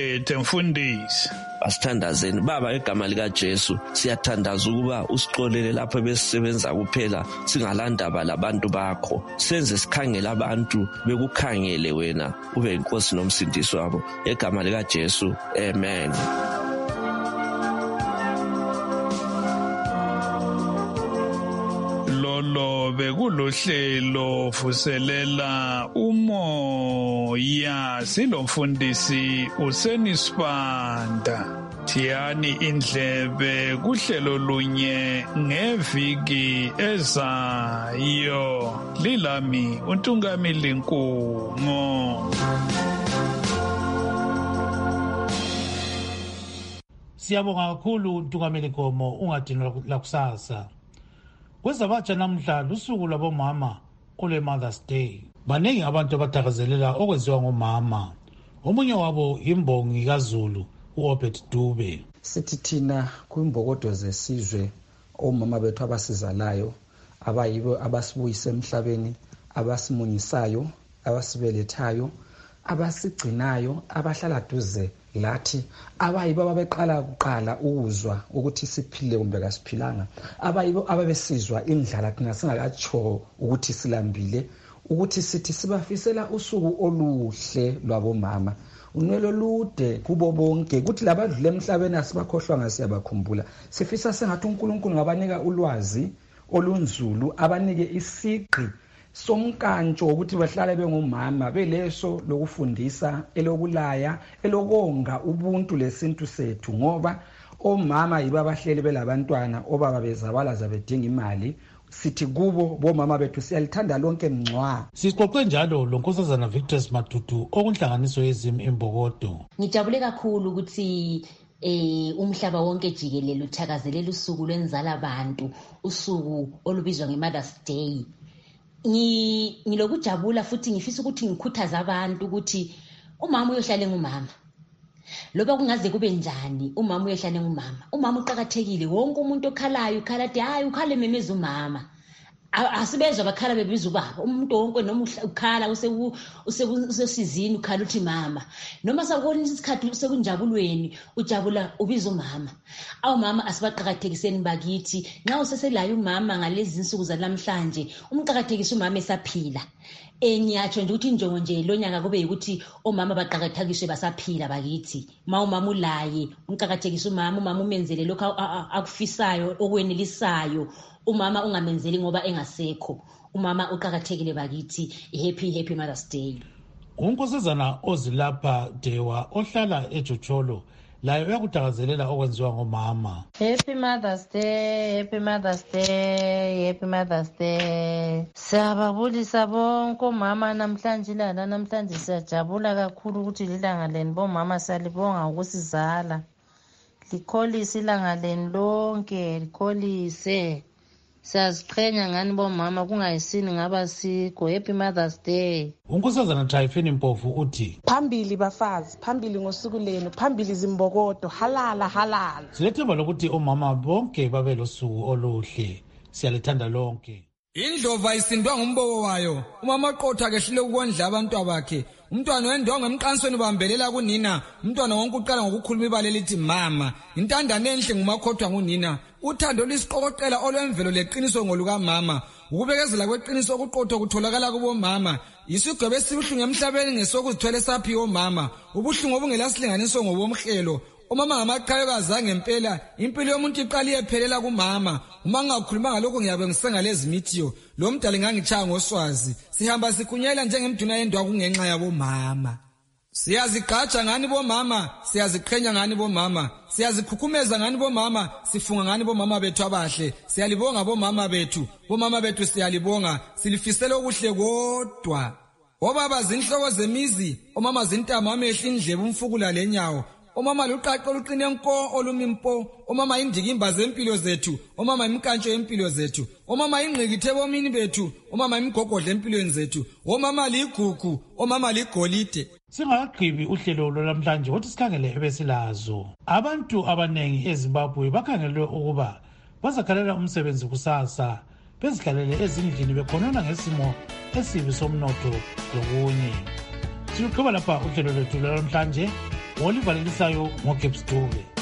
Mfundisi. Asithandazeni Baba egama lika Jesu, siyathandaza ukuba usixolele lapho besisebenza kuphela singalandaba labantu bakho. Senze sikhangele abantu bekukhangele wena ube inkosi nomsindisi wabo egama lika Jesu. Amen. Lolo bekulohlelo vuselela umoya silomfundisi usenisibanda. Thiyani indlebe kuhlelo lunye ngeviki ezayo. Lilami uNtungamili Nkungo. Siyabonga kakhulu uNtungamili Nkomo, ungadinwa la kusasa. Kwezabatsha namhla lusuku lwabomama ole Mother's Day. Baningi abantu abathakazelela okwenziwa ngomama. Omunye wabo imbongi kaZulu uObed Dube. Sithi thina kwimbokodo zesizwe omama bethu abasizalayo abayibo abasibuyisa emhlabeni, abasimunyisayo, abasibelethayo, abasigcinayo, abahlala duze lathi, abayibo ababeqala kuqala ukuzwa ukuthi siphile kumbe kasiphilanga, abayibo ababesizwa indlala thina singakatsho ukuthi silambile, ukuthi sithi sibafisela usuku oluhle lwabomama, unwelo lude kubo bonke, ukuthi labadlule emhlabeni asibakhohlwanga siyabakhumbula. Sifisa sengathi uNkulunkulu ngabanika ulwazi olunzulu, abanike isiqi somkantsho ukuthi bahlale bengomama, beleso lokufundisa, elokulaya, elokonga ubuntu lesintu sethu, ngoba omama yibo abahleli belabantwana, obaba bezabala zabedinga imali. Sithi kubo bomama bethu siyalithanda lonke mncwa. Sixoxe njalo lonkosazana Victor Matutu okunhlanganiso yezimo embokodo. Ngijabule kakhulu ukuthi eh umhlaba wonke jikelele uthakazelela usuku lwenzala abantu, usuku olubizwa ngeMother's Day. Ngi ngilokujabula futhi ngifisa ukuthi ngikhuthaza abantu ukuthi umama uyohlala ngumama. Loba kungaze kube njani umama uyohlala ngumama. Umama uqhakathekile, wonke umuntu okhalayo ukhala athi hayi ukhale memeza umama. Asibezwa bakhala bebiza ubaba. Umuntu wonke noma ukhala useku usesizini ukhala uthi mama. Noma sakubona isikhathi usekunjabulweni ujabula ubiza umama. Awu mama asibaqhakathekiseni bakithi. Nxa useselayo umama ngalezi insuku zalamhlanje, umqhakathekisa umama esaphila. Engiyatsho nje ukuthi injongo nje lonyaka kube ukuthi omama baqhakathekiswe basaphila bakithi. Ma umama ulaye umqhakathekisa umama, umama umenzele lokho akufisayo okwenelisayo. Umama ungamenzeli ngoba engasekho. Umama uqhakathekile bakithi. Happy happy Mother's Day. Unkosazana Ozilapha Dewa ohlala eJocholo layo uyakuthakazelela okwenziwa ngomama. Happy Mother's Day, Happy Mother's Day, Happy Mother's Day. Siyababulisa bonke omama namhlanje lana namhlanje siyajabula kakhulu ukuthi lilanga leni bomama siyalibonga ukusizala. Likholise ilanga leni lonke, likholise. Siyaziqhenya ngani bomama kungayisini ngaba sikho. Happy Mother's Day. Unkosazana Typhine Mpofu uthi phambili bafazi, phambili ngosuku lenu, phambili zimbokodo, halala halala. Silethemba lokuthi omama bonke babe losuku oluhle. Siyalithanda lonke. Indlova isindwa ngumboko wayo. Umama qotha kehlile ukondla abantu abakhe. Umntwana wendonga emqansweni bambelela kunina. Umntwana wonke uqala ngokukhuluma ibale lithi mama. Intandane enhle ngumakhothwa ngunina. Uthando lisiqoqela olwemvelo leqiniso ngoluka mama. Ukubekezela kweqiniso okuqotho kutholakala kubo mama. Isigwebe sibuhlungu emhlabeni ngesokuzithwele saphiwo mama. Ubuhlungu obungelasilinganiso ngobomhlelo. Umama ngamaqhayo kazange ngempela impilo yomuntu iqali ephelela kumama. Uma ngakhuluma ngalokho ngiyabe ngisengalezi mithiyo. Lo mdali ngangitshaya ngoswazi. Sihamba sikunyela njengemduna yendwa kungenxa yabo mama. Siyazigatsha ngani bomama, siyaziqhenya ngani bomama, siyazikhukhumeza ngani bomama, sifunga ngani bomama bethu abahle. Siyalibonga bomama bethu, bomama bethu siyalibonga, silifisela okuhle kodwa. Obaba zinhloko zemizi, omama zintama amehla indlebe umfukula lenyawo. Omama luqaqo luqine nko olumimpo, omama indikimba zempilo zethu, omama imkantsho yempilo zethu, omama ingqikithe bomini bethu, omama imgogodle empilweni zethu, omama ligugu, omama ligolide. Singaqhibi uhlelo lwamhlanje ukuthi sikhangele ebesilazo. Abantu abanengi eZimbabwe bakhangelwe ukuba bazakhalela umsebenzi kusasa, bezikhalele ezindlini bekhonona ngesimo esibi somnotho lokunye. Siqhubeka lapha uhlelo lwethu lwamhlanje. olivalelisayo ngogebs dube.